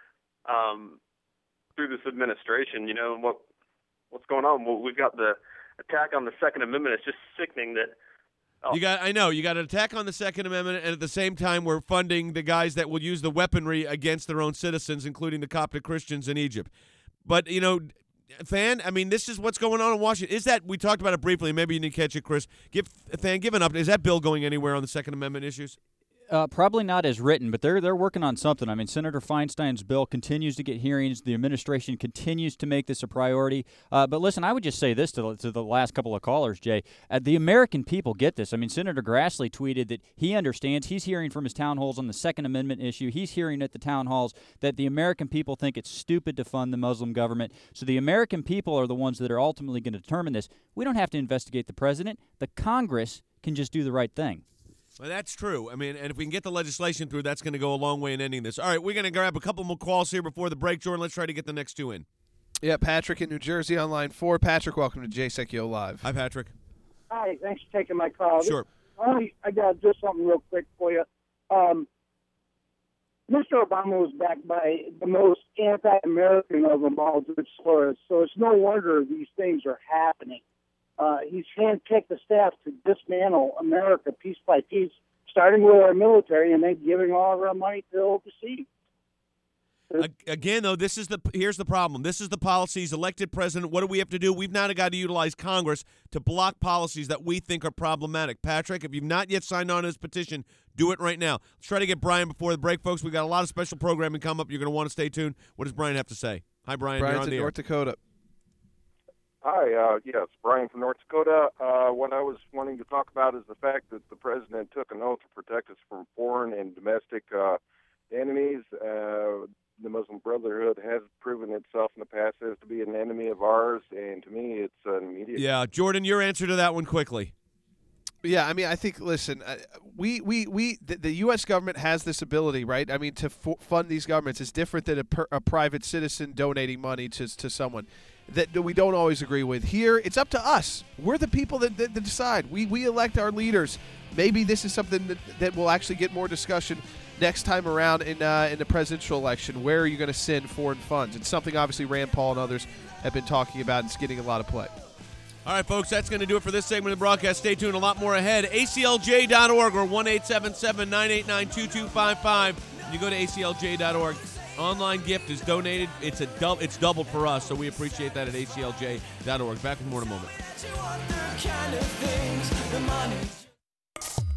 Speaker 13: through this administration. And what's going on? Well, we've got the attack on the Second Amendment. It's just sickening that.
Speaker 1: You got an attack on the Second Amendment, and at the same time, we're funding the guys that will use the weaponry against their own citizens, including the Coptic Christians in Egypt. But Than, this is what's going on in Washington. Is that, we talked about it briefly, maybe you didn't catch it, Chris. Give an update. Is that bill going anywhere on the Second Amendment issues?
Speaker 8: Probably not as written, but they're working on something. Senator Feinstein's bill continues to get hearings. The administration continues to make this a priority. But listen, I would just say this to the last couple of callers, Jay. The American people get this. Senator Grassley tweeted that he understands. He's hearing from his town halls on the Second Amendment issue. He's hearing at the town halls that the American people think it's stupid to fund the Muslim government. So the American people are the ones that are ultimately going to determine this. We don't have to investigate the president. The Congress can just do the right thing.
Speaker 1: Well, that's true. And if we can get the legislation through, that's going to go a long way in ending this. All right, we're going to grab a couple more calls here before the break. Jordan, let's try to get the next two in.
Speaker 7: Yeah, Patrick in New Jersey on line 4. Patrick, welcome to JSECO Live.
Speaker 1: Hi, Patrick.
Speaker 14: Hi, thanks for taking my call.
Speaker 1: Sure.
Speaker 14: I got just something real quick for you. Mr. Obama was backed by the most anti-American of them all, George Soros, so it's no wonder these things are happening. He's handpicked the staff to dismantle America piece by piece, starting with our military and then giving all of our money to overseas.
Speaker 1: Again, though, here's the problem. This is the policies. Elected president, what do we have to do? We've now got to utilize Congress to block policies that we think are problematic. Patrick, if you've not yet signed on to this petition, do it right now. Let's try to get Brian before the break, folks. We've got a lot of special programming come up. You're going to want to stay tuned. What does Brian have to say? Hi, Brian.
Speaker 7: Brian's
Speaker 1: you're on
Speaker 7: in
Speaker 1: the
Speaker 7: North Dakota.
Speaker 24: Hi, yes, Brian from North Dakota. What I was wanting to talk about is the fact that the president took an oath to protect us from foreign and domestic enemies. The Muslim Brotherhood has proven itself in the past as to be an enemy of ours, and to me, it's an immediate.
Speaker 1: Yeah, Jordan, your answer to that one quickly.
Speaker 7: Yeah, I think, listen, the U.S. government has this ability, right? To fund these governments. It's different than a private citizen donating money to someone that we don't always agree with. Here, it's up to us. We're the people that decide. We elect our leaders. Maybe this is something that will actually get more discussion next time around in the presidential election. Where are you going to send foreign funds? It's something, obviously, Rand Paul and others have been talking about. It's getting a lot of play.
Speaker 1: All right, folks, that's going to do it for this segment of the broadcast. Stay tuned. A lot more ahead. ACLJ.org or 1-877-989-2255. When you go to ACLJ.org, online gift is donated. It's doubled for us, so we appreciate that at ACLJ.org. Back with more in a moment.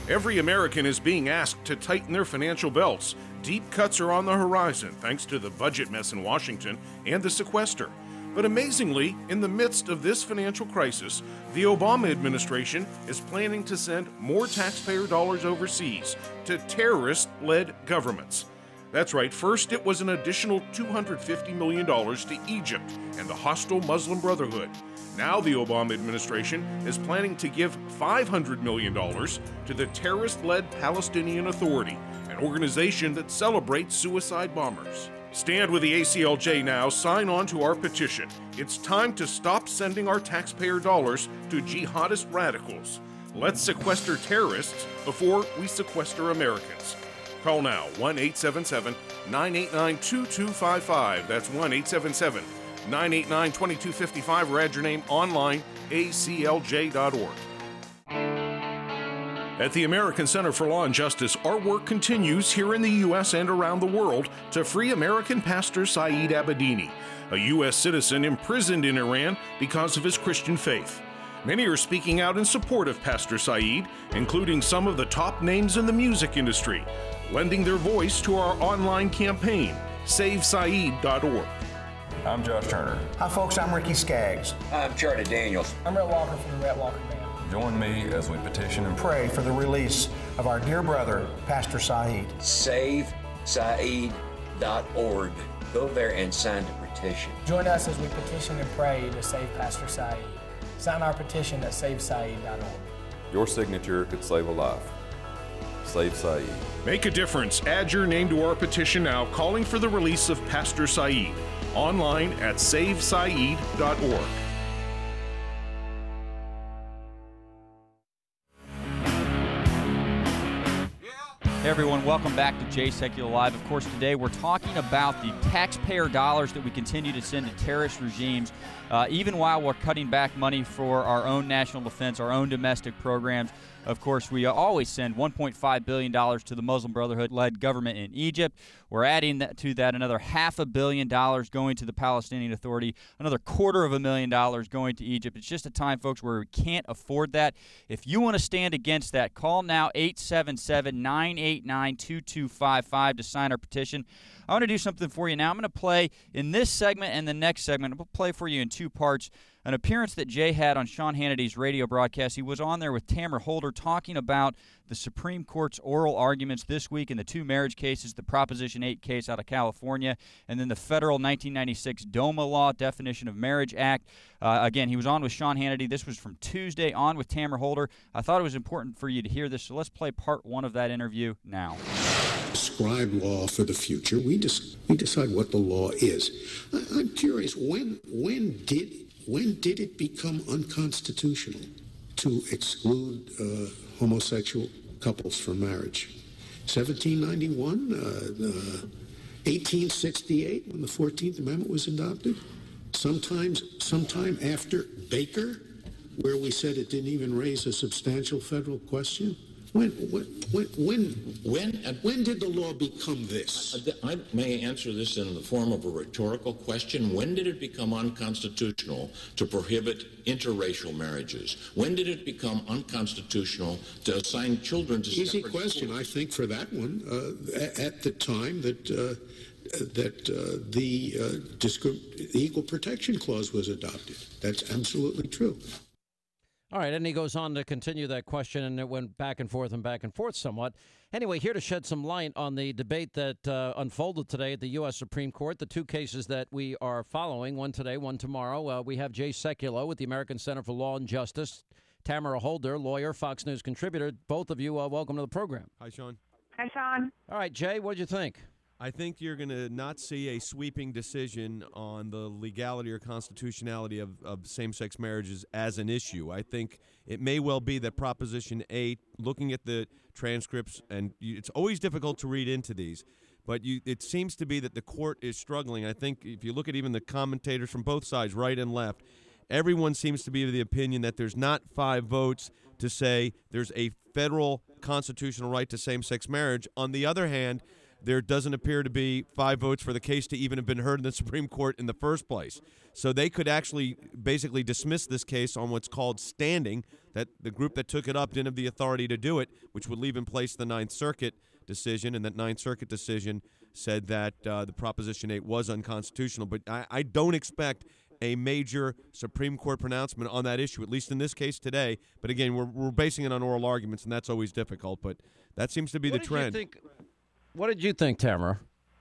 Speaker 9: Every American is being asked to tighten their financial belts. Deep cuts are on the horizon thanks to the budget mess in Washington and the sequester. But amazingly, in the midst of this financial crisis, the Obama administration is planning to send more taxpayer dollars overseas to terrorist-led governments. That's right, first it was an additional $250 million to Egypt and the hostile Muslim Brotherhood. Now the Obama administration is planning to give $500 million to the terrorist-led Palestinian Authority, an organization that celebrates suicide bombers. Stand with the ACLJ now, sign on to our petition. It's time to stop sending our taxpayer dollars to jihadist radicals. Let's sequester terrorists before we sequester Americans. Call now, 1-877-989-2255. That's 1-877-989-2255, or add your name online, aclj.org. At the American Center for Law and Justice, our work continues here in the U.S. and around the world to free American pastor Saeed Abedini, a U.S. citizen imprisoned in Iran because of his Christian faith. Many are speaking out in support of Pastor Saeed, including some of the top names in the music industry, lending their voice to our online campaign, SaveSaeed.org.
Speaker 10: I'm Josh Turner.
Speaker 11: Hi, folks. I'm Ricky Skaggs.
Speaker 22: I'm Charlie Daniels.
Speaker 21: I'm Rhett Walker from the Rhett Walker Band.
Speaker 10: Join me as we petition and
Speaker 11: Pray for the release of our dear brother, Pastor Saeed.
Speaker 22: SaveSaeed.org. Go there and sign the petition.
Speaker 21: Join us as we petition and pray to save Pastor Saeed. Sign our petition at SaveSaeed.org.
Speaker 20: Your signature could save a life. Save Saeed.
Speaker 9: Make a difference. Add your name to our petition now, calling for the release of Pastor Saeed. Online at SaveSaeed.org.
Speaker 8: Hey everyone, welcome back to Jay Secular Live. Of course, today we're talking about the taxpayer dollars that we continue to send to terrorist regimes, even while we're cutting back money for our own national defense, our own domestic programs. Of course, we always send $1.5 billion to the Muslim Brotherhood-led government in Egypt. We're adding to that another $500 million going to the Palestinian Authority, another $250,000 going to Egypt. It's just a time, folks, where we can't afford that. If you want to stand against that, call now 877-989-2255 to sign our petition. I want to do something for you now. I'm going to play in this segment and the next segment. I'm going to play for you in two parts. An appearance that Jay had on Sean Hannity's radio broadcast. He was on there with Tamara Holder talking about the Supreme Court's oral arguments this week in the two marriage cases, the Proposition 8 case out of California, and then the federal 1996 DOMA law, Definition of Marriage Act. Again, he was on with Sean Hannity. This was from Tuesday, on with Tamara Holder. I thought it was important for you to hear this, so let's play part one of that interview now.
Speaker 12: Prescribe law for the future. We decide what the law is. I'm curious, when did it become unconstitutional to exclude homosexual couples from marriage? 1791, 1868, when the 14th Amendment was adopted, sometime after Baker, where we said it didn't even raise a substantial federal question. When did the law become this?
Speaker 15: I may answer this in the form of a rhetorical question. When did it become unconstitutional to prohibit interracial marriages? When did it become unconstitutional to assign children to
Speaker 12: Easy
Speaker 15: separate
Speaker 12: question,
Speaker 15: schools?
Speaker 12: I think, for that one. At the time that the Equal Protection Clause was adopted. That's absolutely true.
Speaker 25: All right, and he goes on to continue that question, and it went back and forth somewhat. Anyway, here to shed some light on the debate that unfolded today at the U.S. Supreme Court, the two cases that we are following, one today, one tomorrow. We have Jay Sekulow with the American Center for Law and Justice, Tamara Holder, lawyer, Fox News contributor. Both of you, welcome to the program.
Speaker 1: Hi, Sean.
Speaker 19: Hi, Sean.
Speaker 25: All right, Jay, what did you think?
Speaker 1: I think you're going to not see a sweeping decision on the legality or constitutionality of same-sex marriages as an issue. I think it may well be that Proposition 8, looking at the transcripts, and it's always difficult to read into these, but it seems to be that the court is struggling. I think if you look at even the commentators from both sides, right and left, everyone seems to be of the opinion that there's not 5 votes to say there's a federal constitutional right to same-sex marriage. On the other hand, there doesn't appear to be 5 votes for the case to even have been heard in the Supreme Court in the first place. So they could actually basically dismiss this case on what's called standing, that the group that took it up didn't have the authority to do it, which would leave in place the Ninth Circuit decision, and that Ninth Circuit decision said that the Proposition 8 was unconstitutional. But I don't expect a major Supreme Court pronouncement on that issue, at least in this case today. But again, we're basing it on oral arguments, and that's always difficult. But that seems to be the trend.
Speaker 25: What did you think, Tamara?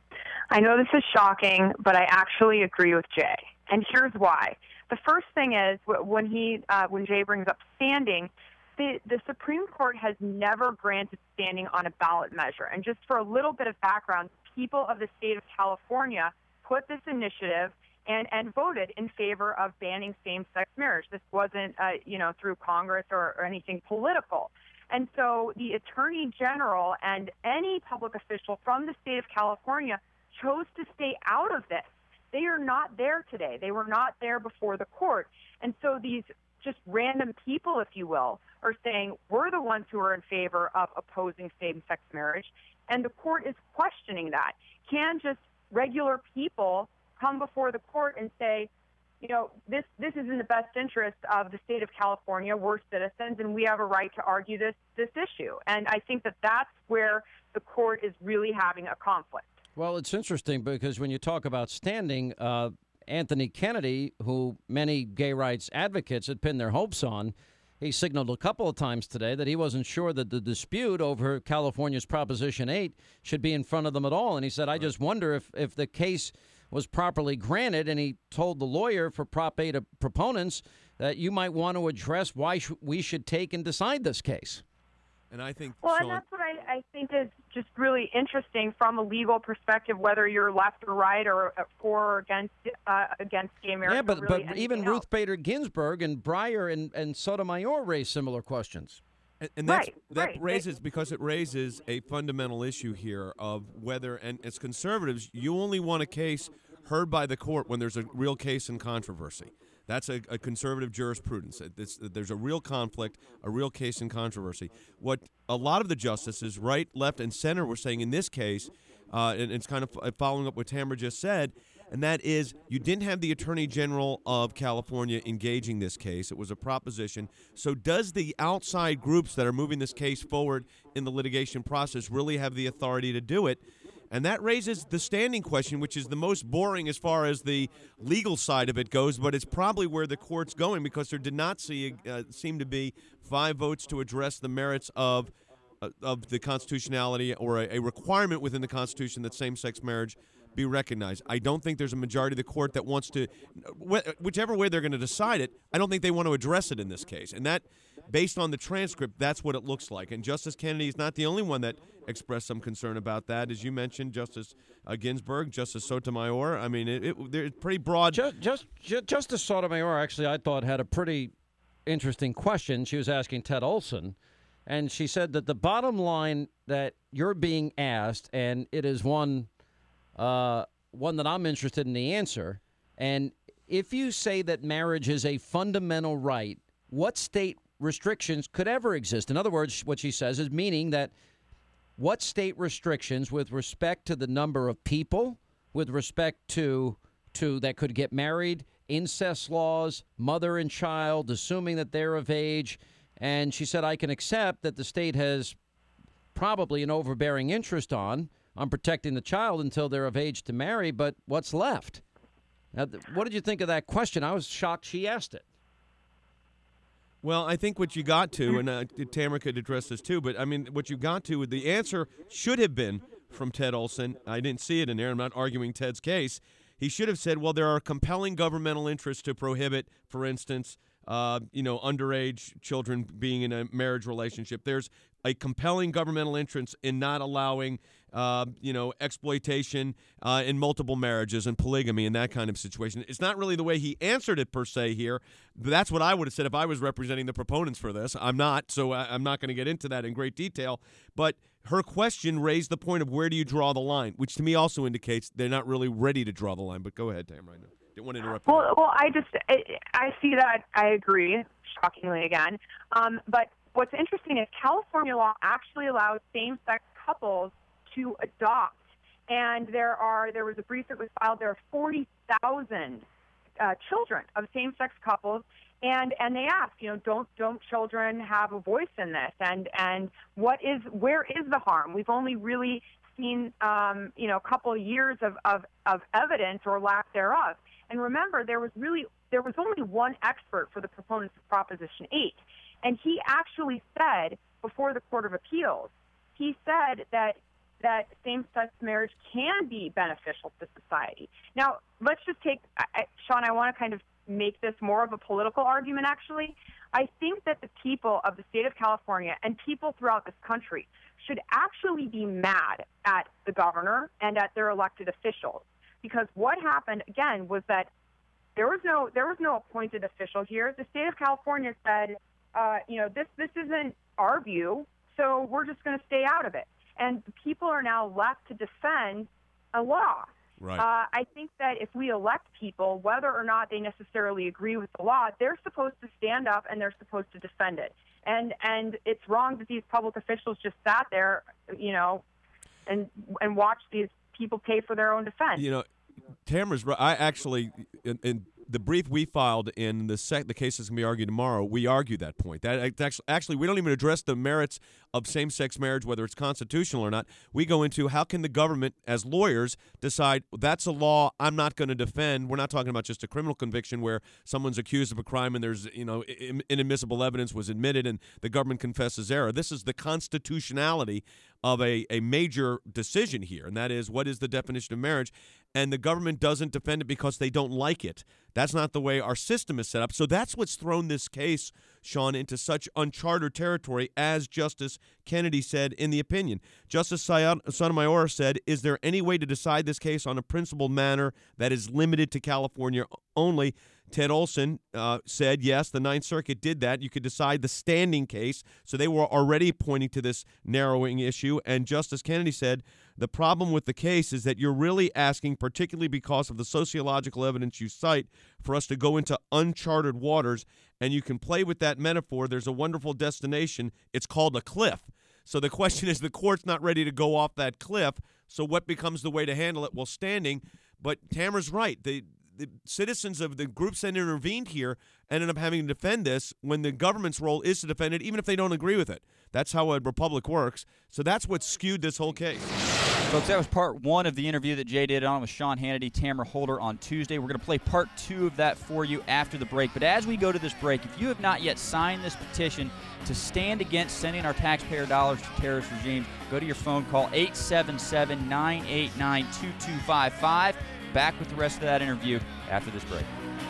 Speaker 4: I know this is shocking, but I actually agree with Jay. And here's why. The first thing is when Jay brings up standing, the Supreme Court has never granted standing on a ballot measure. And just for a little bit of background, people of the state of California put this initiative and voted in favor of banning same-sex marriage. This wasn't, through Congress or anything political. And so the Attorney General and any public official from the state of California chose to stay out of this. They are not there today. They were not there before the court. And so these just random people, if you will, are saying we're the ones who are in favor of opposing same-sex marriage, and the court is questioning that. Can just regular people come before the court and say, this is in the best interest of the state of California. We're citizens, and we have a right to argue this issue. And I think that's where the court is really having a conflict.
Speaker 25: Well, it's interesting because when you talk about standing, Anthony Kennedy, who many gay rights advocates had pinned their hopes on, he signaled a couple of times today that he wasn't sure that the dispute over California's Proposition 8 should be in front of them at all. And he said, I just wonder if the case was properly granted, and he told the lawyer for Prop 8 proponents that you might want to address why we should take and decide this case.
Speaker 1: And I think
Speaker 4: and that's what I think is just really interesting from a legal perspective, whether you're left or right or for or against gay marriage.
Speaker 25: Yeah, but even
Speaker 4: else.
Speaker 25: Ruth Bader Ginsburg and Breyer and Sotomayor raised similar questions.
Speaker 1: And that raises, because it raises a fundamental issue here of whether, and as conservatives, you only want a case heard by the court when there's a real case in controversy. That's a conservative jurisprudence. There's a real conflict, a real case in controversy. What a lot of the justices, right, left, and center, were saying in this case, and it's kind of following up what Tamara just said, and that is you didn't have the Attorney General of California engaging this case. It was a proposition. So does the outside groups that are moving this case forward in the litigation process really have the authority to do it? And that raises the standing question, which is the most boring as far as the legal side of it goes, but it's probably where the court's going, because there did not seem to be 5 votes to address the merits of the constitutionality or a requirement within the Constitution that same-sex marriage be recognized. I don't think there's a majority of the court that wants to, whichever way they're going to decide it, I don't think they want to address it in this case. And that, based on the transcript, that's what it looks like. And Justice Kennedy is not the only one that expressed some concern about that. As you mentioned, Justice Ginsburg, Justice Sotomayor. I mean, it's pretty broad.
Speaker 25: Justice Sotomayor, actually, I thought had a pretty interesting question. She was asking Ted Olson, and she said that the bottom line that you're being asked, and it is one that I'm interested in the answer, and if you say that marriage is a fundamental right, what state restrictions could ever exist? In other words, what she says is meaning that what state restrictions with respect to the number of people, with respect to that could get married, incest laws, mother and child, assuming that they're of age. And she said, I can accept that the state has probably an overbearing interest on protecting the child until they're of age to marry, but what's left? Now, what did you think of that question? I was shocked she asked it.
Speaker 1: Well, I think what you got to, and Tamara could address this too, but I mean, what you got to, the answer should have been from Ted Olson. I didn't see it in there. I'm not arguing Ted's case. He should have said, well, there are compelling governmental interests to prohibit, for instance, underage children being in a marriage relationship. There's a compelling governmental interest in not allowing, exploitation in multiple marriages and polygamy and that kind of situation. It's not really the way he answered it per se here. But that's what I would have said if I was representing the proponents for this. I'm not, so I'm not going to get into that in great detail. But her question raised the point of where do you draw the line, which to me also indicates they're not really ready to draw the line. But go ahead, Tamara. I didn't want to interrupt you.
Speaker 4: Well, I see that. I agree, shockingly again. But what's interesting is California law actually allows same-sex couples to adopt And there was a brief that was filed. There are 40,000 children of same-sex couples, and they ask, don't children have a voice in this? And where is the harm? We've only really seen a couple of years of evidence or lack thereof. And remember, there was only one expert for the proponents of Proposition 8, and he actually said before the Court of Appeals, he said that same-sex marriage can be beneficial to society. Now, let's just take, Sean, I want to kind of make this more of a political argument, actually. I think that the people of the state of California and people throughout this country should actually be mad at the governor and at their elected officials, because what happened, again, was that there was no appointed official here. The state of California said, this isn't our view, so we're just going to stay out of it. And people are now left to defend a law.
Speaker 1: Right.
Speaker 4: I think that if we elect people, whether or not they necessarily agree with the law, they're supposed to stand up and they're supposed to defend it. And it's wrong that these public officials just sat there, and watched these people pay for their own defense.
Speaker 1: Tamara's right. I actually, in the brief we filed in the case that's going to be argued tomorrow, we argue that point. That actually, we don't even address the merits of same-sex marriage, whether it's constitutional or not. We go into how can the government, as lawyers, decide that's a law I'm not going to defend. We're not talking about just a criminal conviction where someone's accused of a crime and there's inadmissible evidence was admitted and the government confesses error. This is the constitutionality of a major decision here, and that is, what is the definition of marriage? And the government doesn't defend it because they don't like it. That's not the way our system is set up. So that's what's thrown this case, Sean, into such uncharted territory, as Justice Kennedy said in the opinion. Justice Sotomayor said, is there any way to decide this case on a principled manner that is limited to California only? Ted Olson said, yes, the Ninth Circuit did that. You could decide the standing case. So they were already pointing to this narrowing issue. And Justice Kennedy said, the problem with the case is that you're really asking, particularly because of the sociological evidence you cite, for us to go into uncharted waters. And you can play with that metaphor. There's a wonderful destination. It's called a cliff. So the question is, the court's not ready to go off that cliff. So what becomes the way to handle it? Well, standing. But Tamara's right. The citizens of the groups that intervened here ended up having to defend this when the government's role is to defend it, even if they don't agree with it. That's how a republic works. So that's what skewed this whole case.
Speaker 8: Folks, that was part one of the interview that Jay did on with Sean Hannity, Tamara Holder on Tuesday. We're going to play part two of that for you after the break. But as we go to this break, if you have not yet signed this petition to stand against sending our taxpayer dollars to terrorist regimes, go to your phone, call 877-989-2255. Back with the rest of that interview after this break.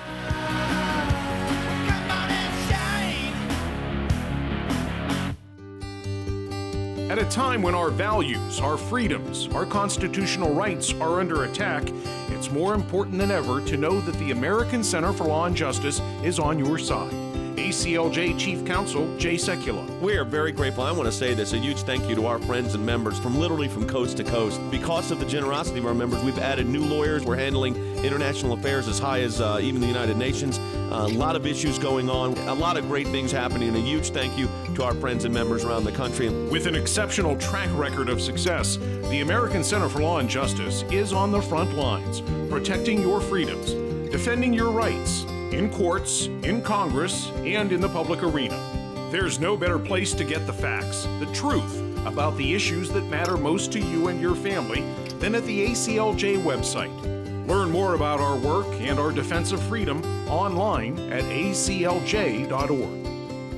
Speaker 9: At a time when our values, our freedoms, our constitutional rights are under attack, it's more important than ever to know that the American Center for Law and Justice is on your side. ACLJ Chief Counsel Jay Sekulow.
Speaker 1: We are very grateful. I want to say this, a huge thank you to our friends and members from literally from coast to coast. Because of the generosity of our members, we've added new lawyers. We're handling international affairs as high as even the United Nations. A lot of issues going on, a lot of great things happening, and a huge thank you to our friends and members around the country.
Speaker 9: With an exceptional track record of success, the American Center for Law and Justice is on the front lines, protecting your freedoms, defending your rights, in courts, in Congress, and in the public arena. There's no better place to get the facts, the truth, about the issues that matter most to you and your family than at the ACLJ website. Learn more about our work and our defense of freedom online at aclj.org.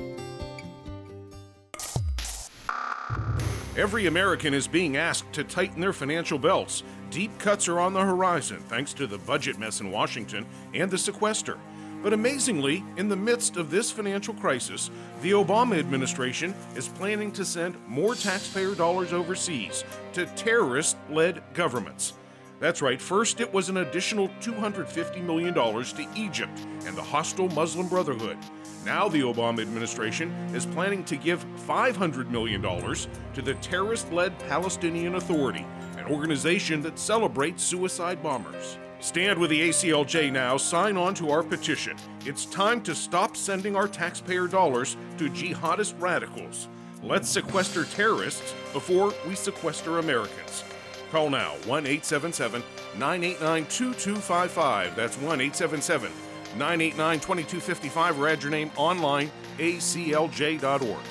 Speaker 9: Every American is being asked to tighten their financial belts. Deep cuts are on the horizon thanks to the budget mess in Washington and the sequester. But amazingly, in the midst of this financial crisis, the Obama administration is planning to send more taxpayer dollars overseas to terrorist-led governments. That's right, first it was an additional $250 million to Egypt and the hostile Muslim Brotherhood. Now the Obama administration is planning to give $500 million to the terrorist-led Palestinian Authority, an organization that celebrates suicide bombers. Stand with the ACLJ now. Sign on to our petition. It's time to stop sending our taxpayer dollars to jihadist radicals. Let's sequester terrorists before we sequester Americans. Call now 1-877-989-2255. That's 1-877-989-2255, or add your name online, aclj.org.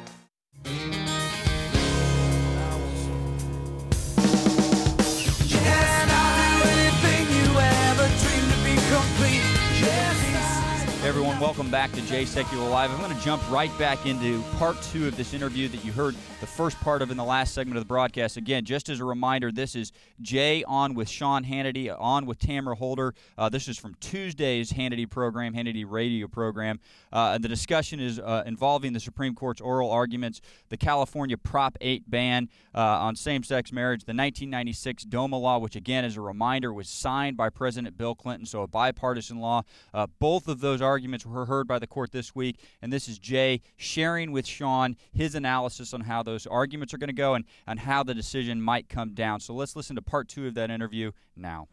Speaker 8: Hey everyone, welcome back to Jay Secular Live. I'm going to jump right back into part 2 of this interview that you heard the first part of in the last segment of the broadcast. Again, just as a reminder, this is Jay on with Sean Hannity, on with Tamara Holder. This is from Tuesday's Hannity program, Hannity radio program. The discussion is involving the Supreme Court's oral arguments, the California Prop 8 ban on same-sex marriage, the 1996 DOMA law, which again, as a reminder, was signed by President Bill Clinton, so a bipartisan law. Both of those arguments were heard by the court this week, and this is Jay sharing with Sean his analysis on how those arguments are going to go and how the decision might come down. So let's listen to part 2 of that interview now.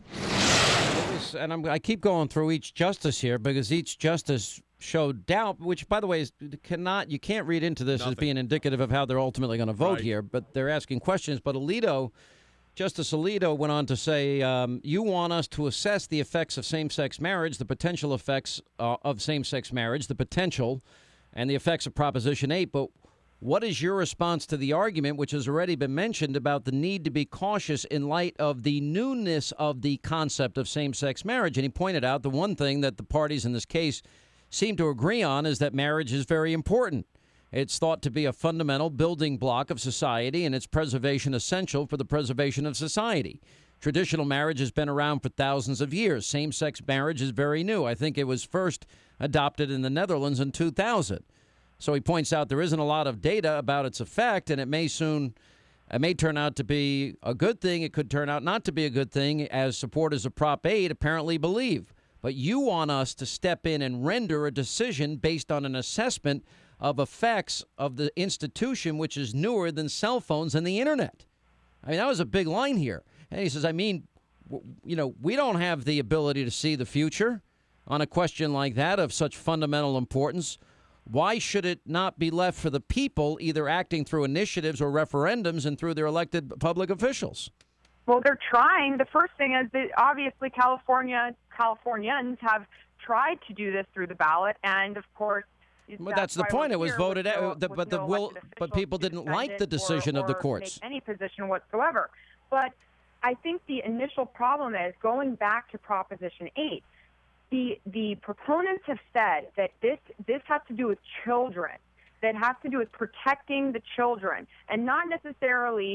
Speaker 25: And I keep going through each justice here because each justice showed doubt, which, by the way, you can't read into this as being indicative of how they're ultimately going to vote here, but they're asking questions. But Justice Alito went on to say, you want us to assess the effects of same-sex marriage, the potential effects of same-sex marriage, the potential and the effects of Proposition 8, but what is your response to the argument, which has already been mentioned, about the need to be cautious in light of the newness of the concept of same-sex marriage? And he pointed out the one thing that the parties in this case seem to agree on is that marriage is very important. It's thought to be a fundamental building block of society, and its preservation essential for the preservation of society. Traditional marriage has been around for thousands of years. Same-sex marriage is very new. I think it was first adopted in the Netherlands in 2000. So he points out there isn't a lot of data about its effect, and it may turn out to be a good thing. It could turn out not to be a good thing, as supporters of Prop 8 apparently believe. But you want us to step in and render a decision based on an assessment of effects of the institution, which is newer than cell phones and the internet. I mean, that was a big line here. And he says, we don't have the ability to see the future on a question like that of such fundamental importance. Why should it not be left for the people, either acting through initiatives or referendums and through their elected public officials?
Speaker 4: Well, they're trying. The first thing is that obviously Californians have tried to do this through the ballot, and of course,
Speaker 25: well, that's the point. It was voted out, but people didn't like the decision of the courts.
Speaker 4: Make any position whatsoever. But I think the initial problem is going back to Proposition 8. The proponents have said that this has to do with children, that has to do with protecting the children, and not necessarily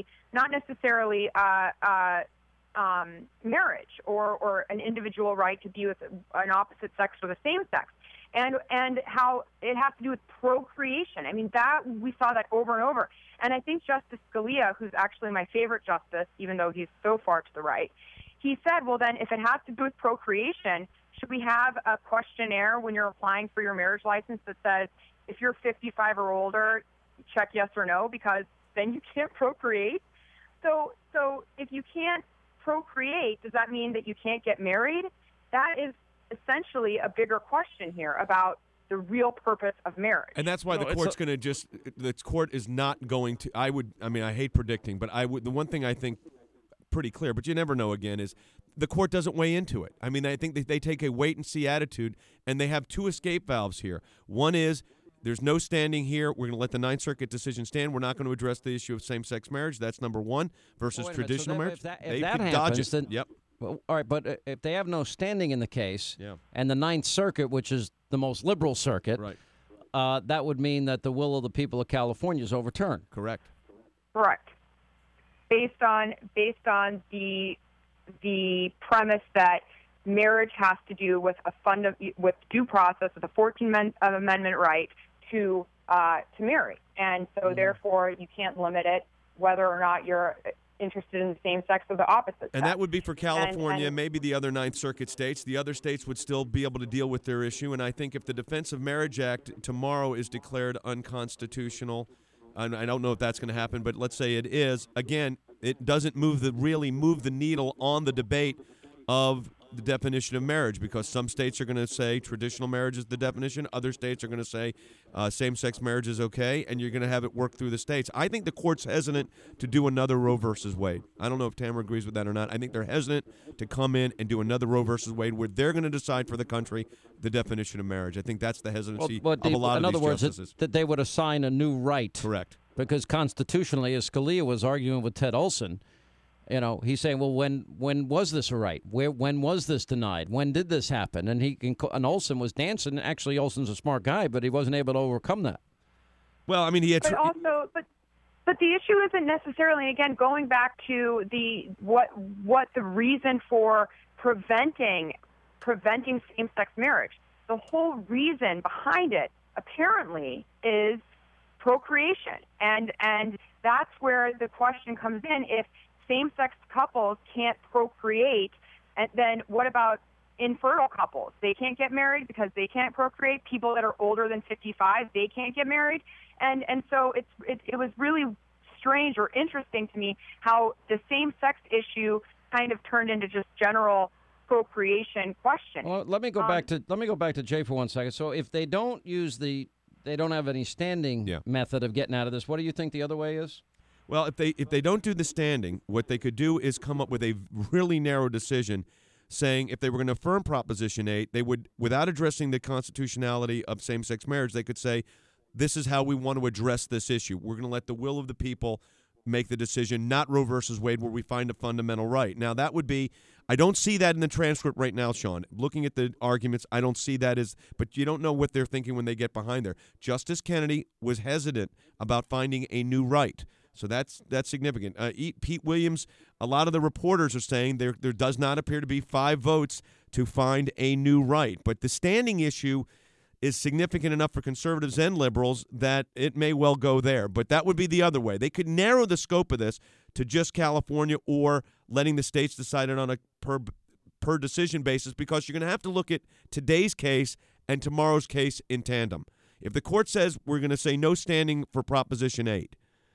Speaker 4: marriage or an individual right to be with an opposite sex or the same sex. And how it has to do with procreation. I mean, that we saw that over and over. And I think Justice Scalia, who's actually my favorite justice, even though he's so far to the right, he said, well, then if it has to do with procreation, should we have a questionnaire when you're applying for your marriage license that says, if you're 55 or older, check yes or no, because then you can't procreate? So if you can't procreate, does that mean that you can't get married? That is essentially a bigger question here about the real purpose of marriage.
Speaker 1: And that's why the court's going to the court is not going to, I hate predicting, but the one thing I think pretty clear, but you never know again, is the court doesn't weigh into it. I mean, I think they take a wait-and-see attitude, and they have 2 escape valves here. One is there's no standing here. We're going to let the Ninth Circuit decision stand. We're not going to address the issue of same-sex marriage. That's number one versus traditional marriage.
Speaker 25: If that happens, then, yep. Well, all right, but if they have no standing in the case, and the Ninth Circuit, which is the most liberal circuit, that would mean that the will of the people of California is overturned.
Speaker 1: Correct.
Speaker 4: Correct. Based on the premise that marriage has to do with with due process, with the 14th Amendment right to marry, and so therefore you can't limit it whether or not you're interested in the same sex or the opposite sex.
Speaker 1: And that would be for California, maybe the other Ninth Circuit states. The other states would still be able to deal with their issue. And I think if the Defense of Marriage Act tomorrow is declared unconstitutional, and I don't know if that's going to happen, but let's say it is, again, it doesn't really move the needle on the debate of the definition of marriage, because some states are going to say traditional marriage is the definition. Other states are going to say same-sex marriage is okay, and you're going to have it work through the states. I think the court's hesitant to do another Roe versus Wade. I don't know if Tamara agrees with that or not. I think they're hesitant to come in and do another Roe versus Wade where they're going to decide for the country the definition of marriage. I think that's the hesitancy of a lot of these justices.
Speaker 25: In other words, that they would assign a new right.
Speaker 1: Correct.
Speaker 25: Because constitutionally, as Scalia was arguing with Ted Olson, he's saying, well, when was this a right? When was this denied? When did this happen? And Olson was dancing. Actually, Olson's a smart guy, but he wasn't able to overcome that.
Speaker 1: Well, I mean, he had.
Speaker 4: But the issue isn't necessarily, again, going back to what the reason for preventing same-sex marriage. The whole reason behind it apparently is procreation, and that's where the question comes in. If same-sex couples can't procreate, and then what about infertile couples? They can't get married because they can't procreate. People that are older than 55, they can't get married, and so it was really strange or interesting to me how the same-sex issue kind of turned into just general procreation question.
Speaker 25: Well, let me go back to Jay for 1 second. So if they don't have any standing method of getting out of this, what do you think the other way is?
Speaker 1: Well, if they don't do the standing, what they could do is come up with a really narrow decision saying if they were going to affirm Proposition 8, they would, without addressing the constitutionality of same-sex marriage, they could say, this is how we want to address this issue. We're going to let the will of the people make the decision, not Roe versus Wade, where we find a fundamental right. Now, that would be, I don't see that in the transcript right now, Sean. Looking at the arguments, I don't see that but you don't know what they're thinking when they get behind there. Justice Kennedy was hesitant about finding a new right. So that's significant. Pete Williams, a lot of the reporters are saying there does not appear to be 5 votes to find a new right. But the standing issue is significant enough for conservatives and liberals that it may well go there. But that would be the other way. They could narrow the scope of this to just California or letting the states decide it on a per decision basis, because you're going to have to look at today's case and tomorrow's case in tandem. If the court says we're going to say no standing for Proposition 8,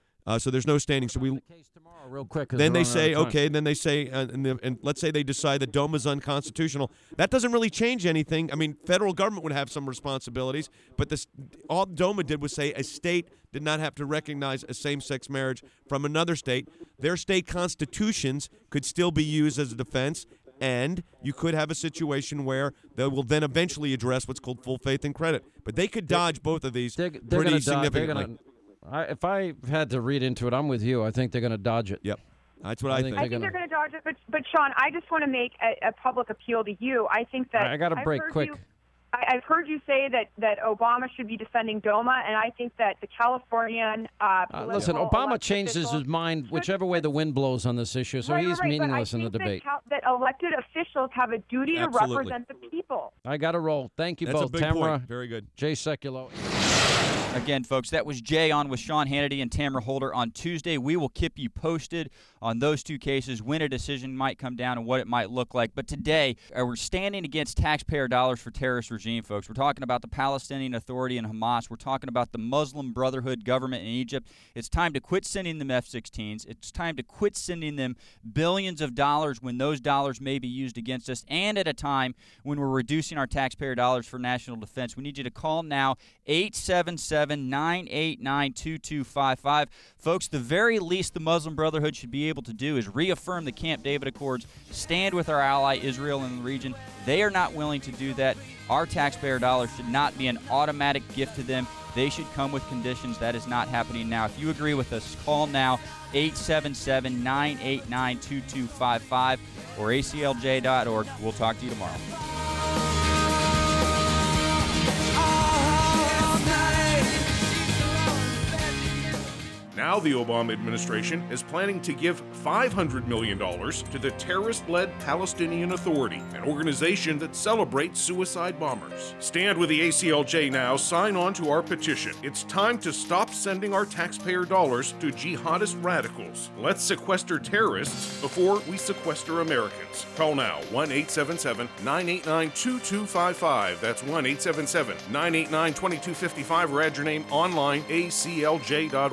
Speaker 1: so there's no standing. So
Speaker 25: real quick.
Speaker 1: Then they say, okay. Then they say, and let's say they decide that DOMA is unconstitutional. That doesn't really change anything. I mean, federal government would have some responsibilities, but all DOMA did was say a state did not have to recognize a same-sex marriage from another state. Their state constitutions could still be used as a defense, and you could have a situation where they will then eventually address what's called full faith and credit. But they could dodge both of these pretty significantly.
Speaker 25: If I had to read into it, I'm with you. I think they're going to dodge it.
Speaker 1: Yep. That's what I think.
Speaker 4: I think they're going to dodge it. But Sean, I just want to make a public appeal to you. I think that
Speaker 25: I got to break quick.
Speaker 4: I've heard you say that Obama should be defending DOMA, and I think that the Californian
Speaker 25: listen, Obama changes his mind whichever way the wind blows on this issue, so he's meaningless in the debate.
Speaker 4: That elected officials have a duty to represent the people.
Speaker 25: I got to roll. Thank you
Speaker 1: That's
Speaker 25: both,
Speaker 1: a big
Speaker 25: Tamara.
Speaker 1: Point. Very good.
Speaker 25: Jay Sekulow.
Speaker 8: Again, folks, that was Jay on with Sean Hannity and Tamara Holder on Tuesday. We will keep you posted on those 2 cases, when a decision might come down and what it might look like. But today, we're standing against taxpayer dollars for terrorist regime, folks. We're talking about the Palestinian Authority and Hamas. We're talking about the Muslim Brotherhood government in Egypt. It's time to quit sending them F-16s. It's time to quit sending them billions of dollars when those dollars may be used against us, and at a time when we're reducing our taxpayer dollars for national defense. We need you to call now, 877-989-2255. Folks, the very least the Muslim Brotherhood should be able to do is reaffirm the Camp David Accords, stand with our ally Israel in the region. They are not willing to do that. Our taxpayer dollars should not be an automatic gift to them. They should come with conditions. That is not happening now. If you agree with us, call now, 877-989-2255 or aclj.org. We'll talk to you tomorrow.
Speaker 9: Now the Obama administration is planning to give $500 million to the terrorist-led Palestinian Authority, an organization that celebrates suicide bombers. Stand with the ACLJ now. Sign on to our petition. It's time to stop sending our taxpayer dollars to jihadist radicals. Let's sequester terrorists before we sequester Americans. Call now, 1-877-989-2255. That's 1-877-989-2255, or add your name online, aclj.org.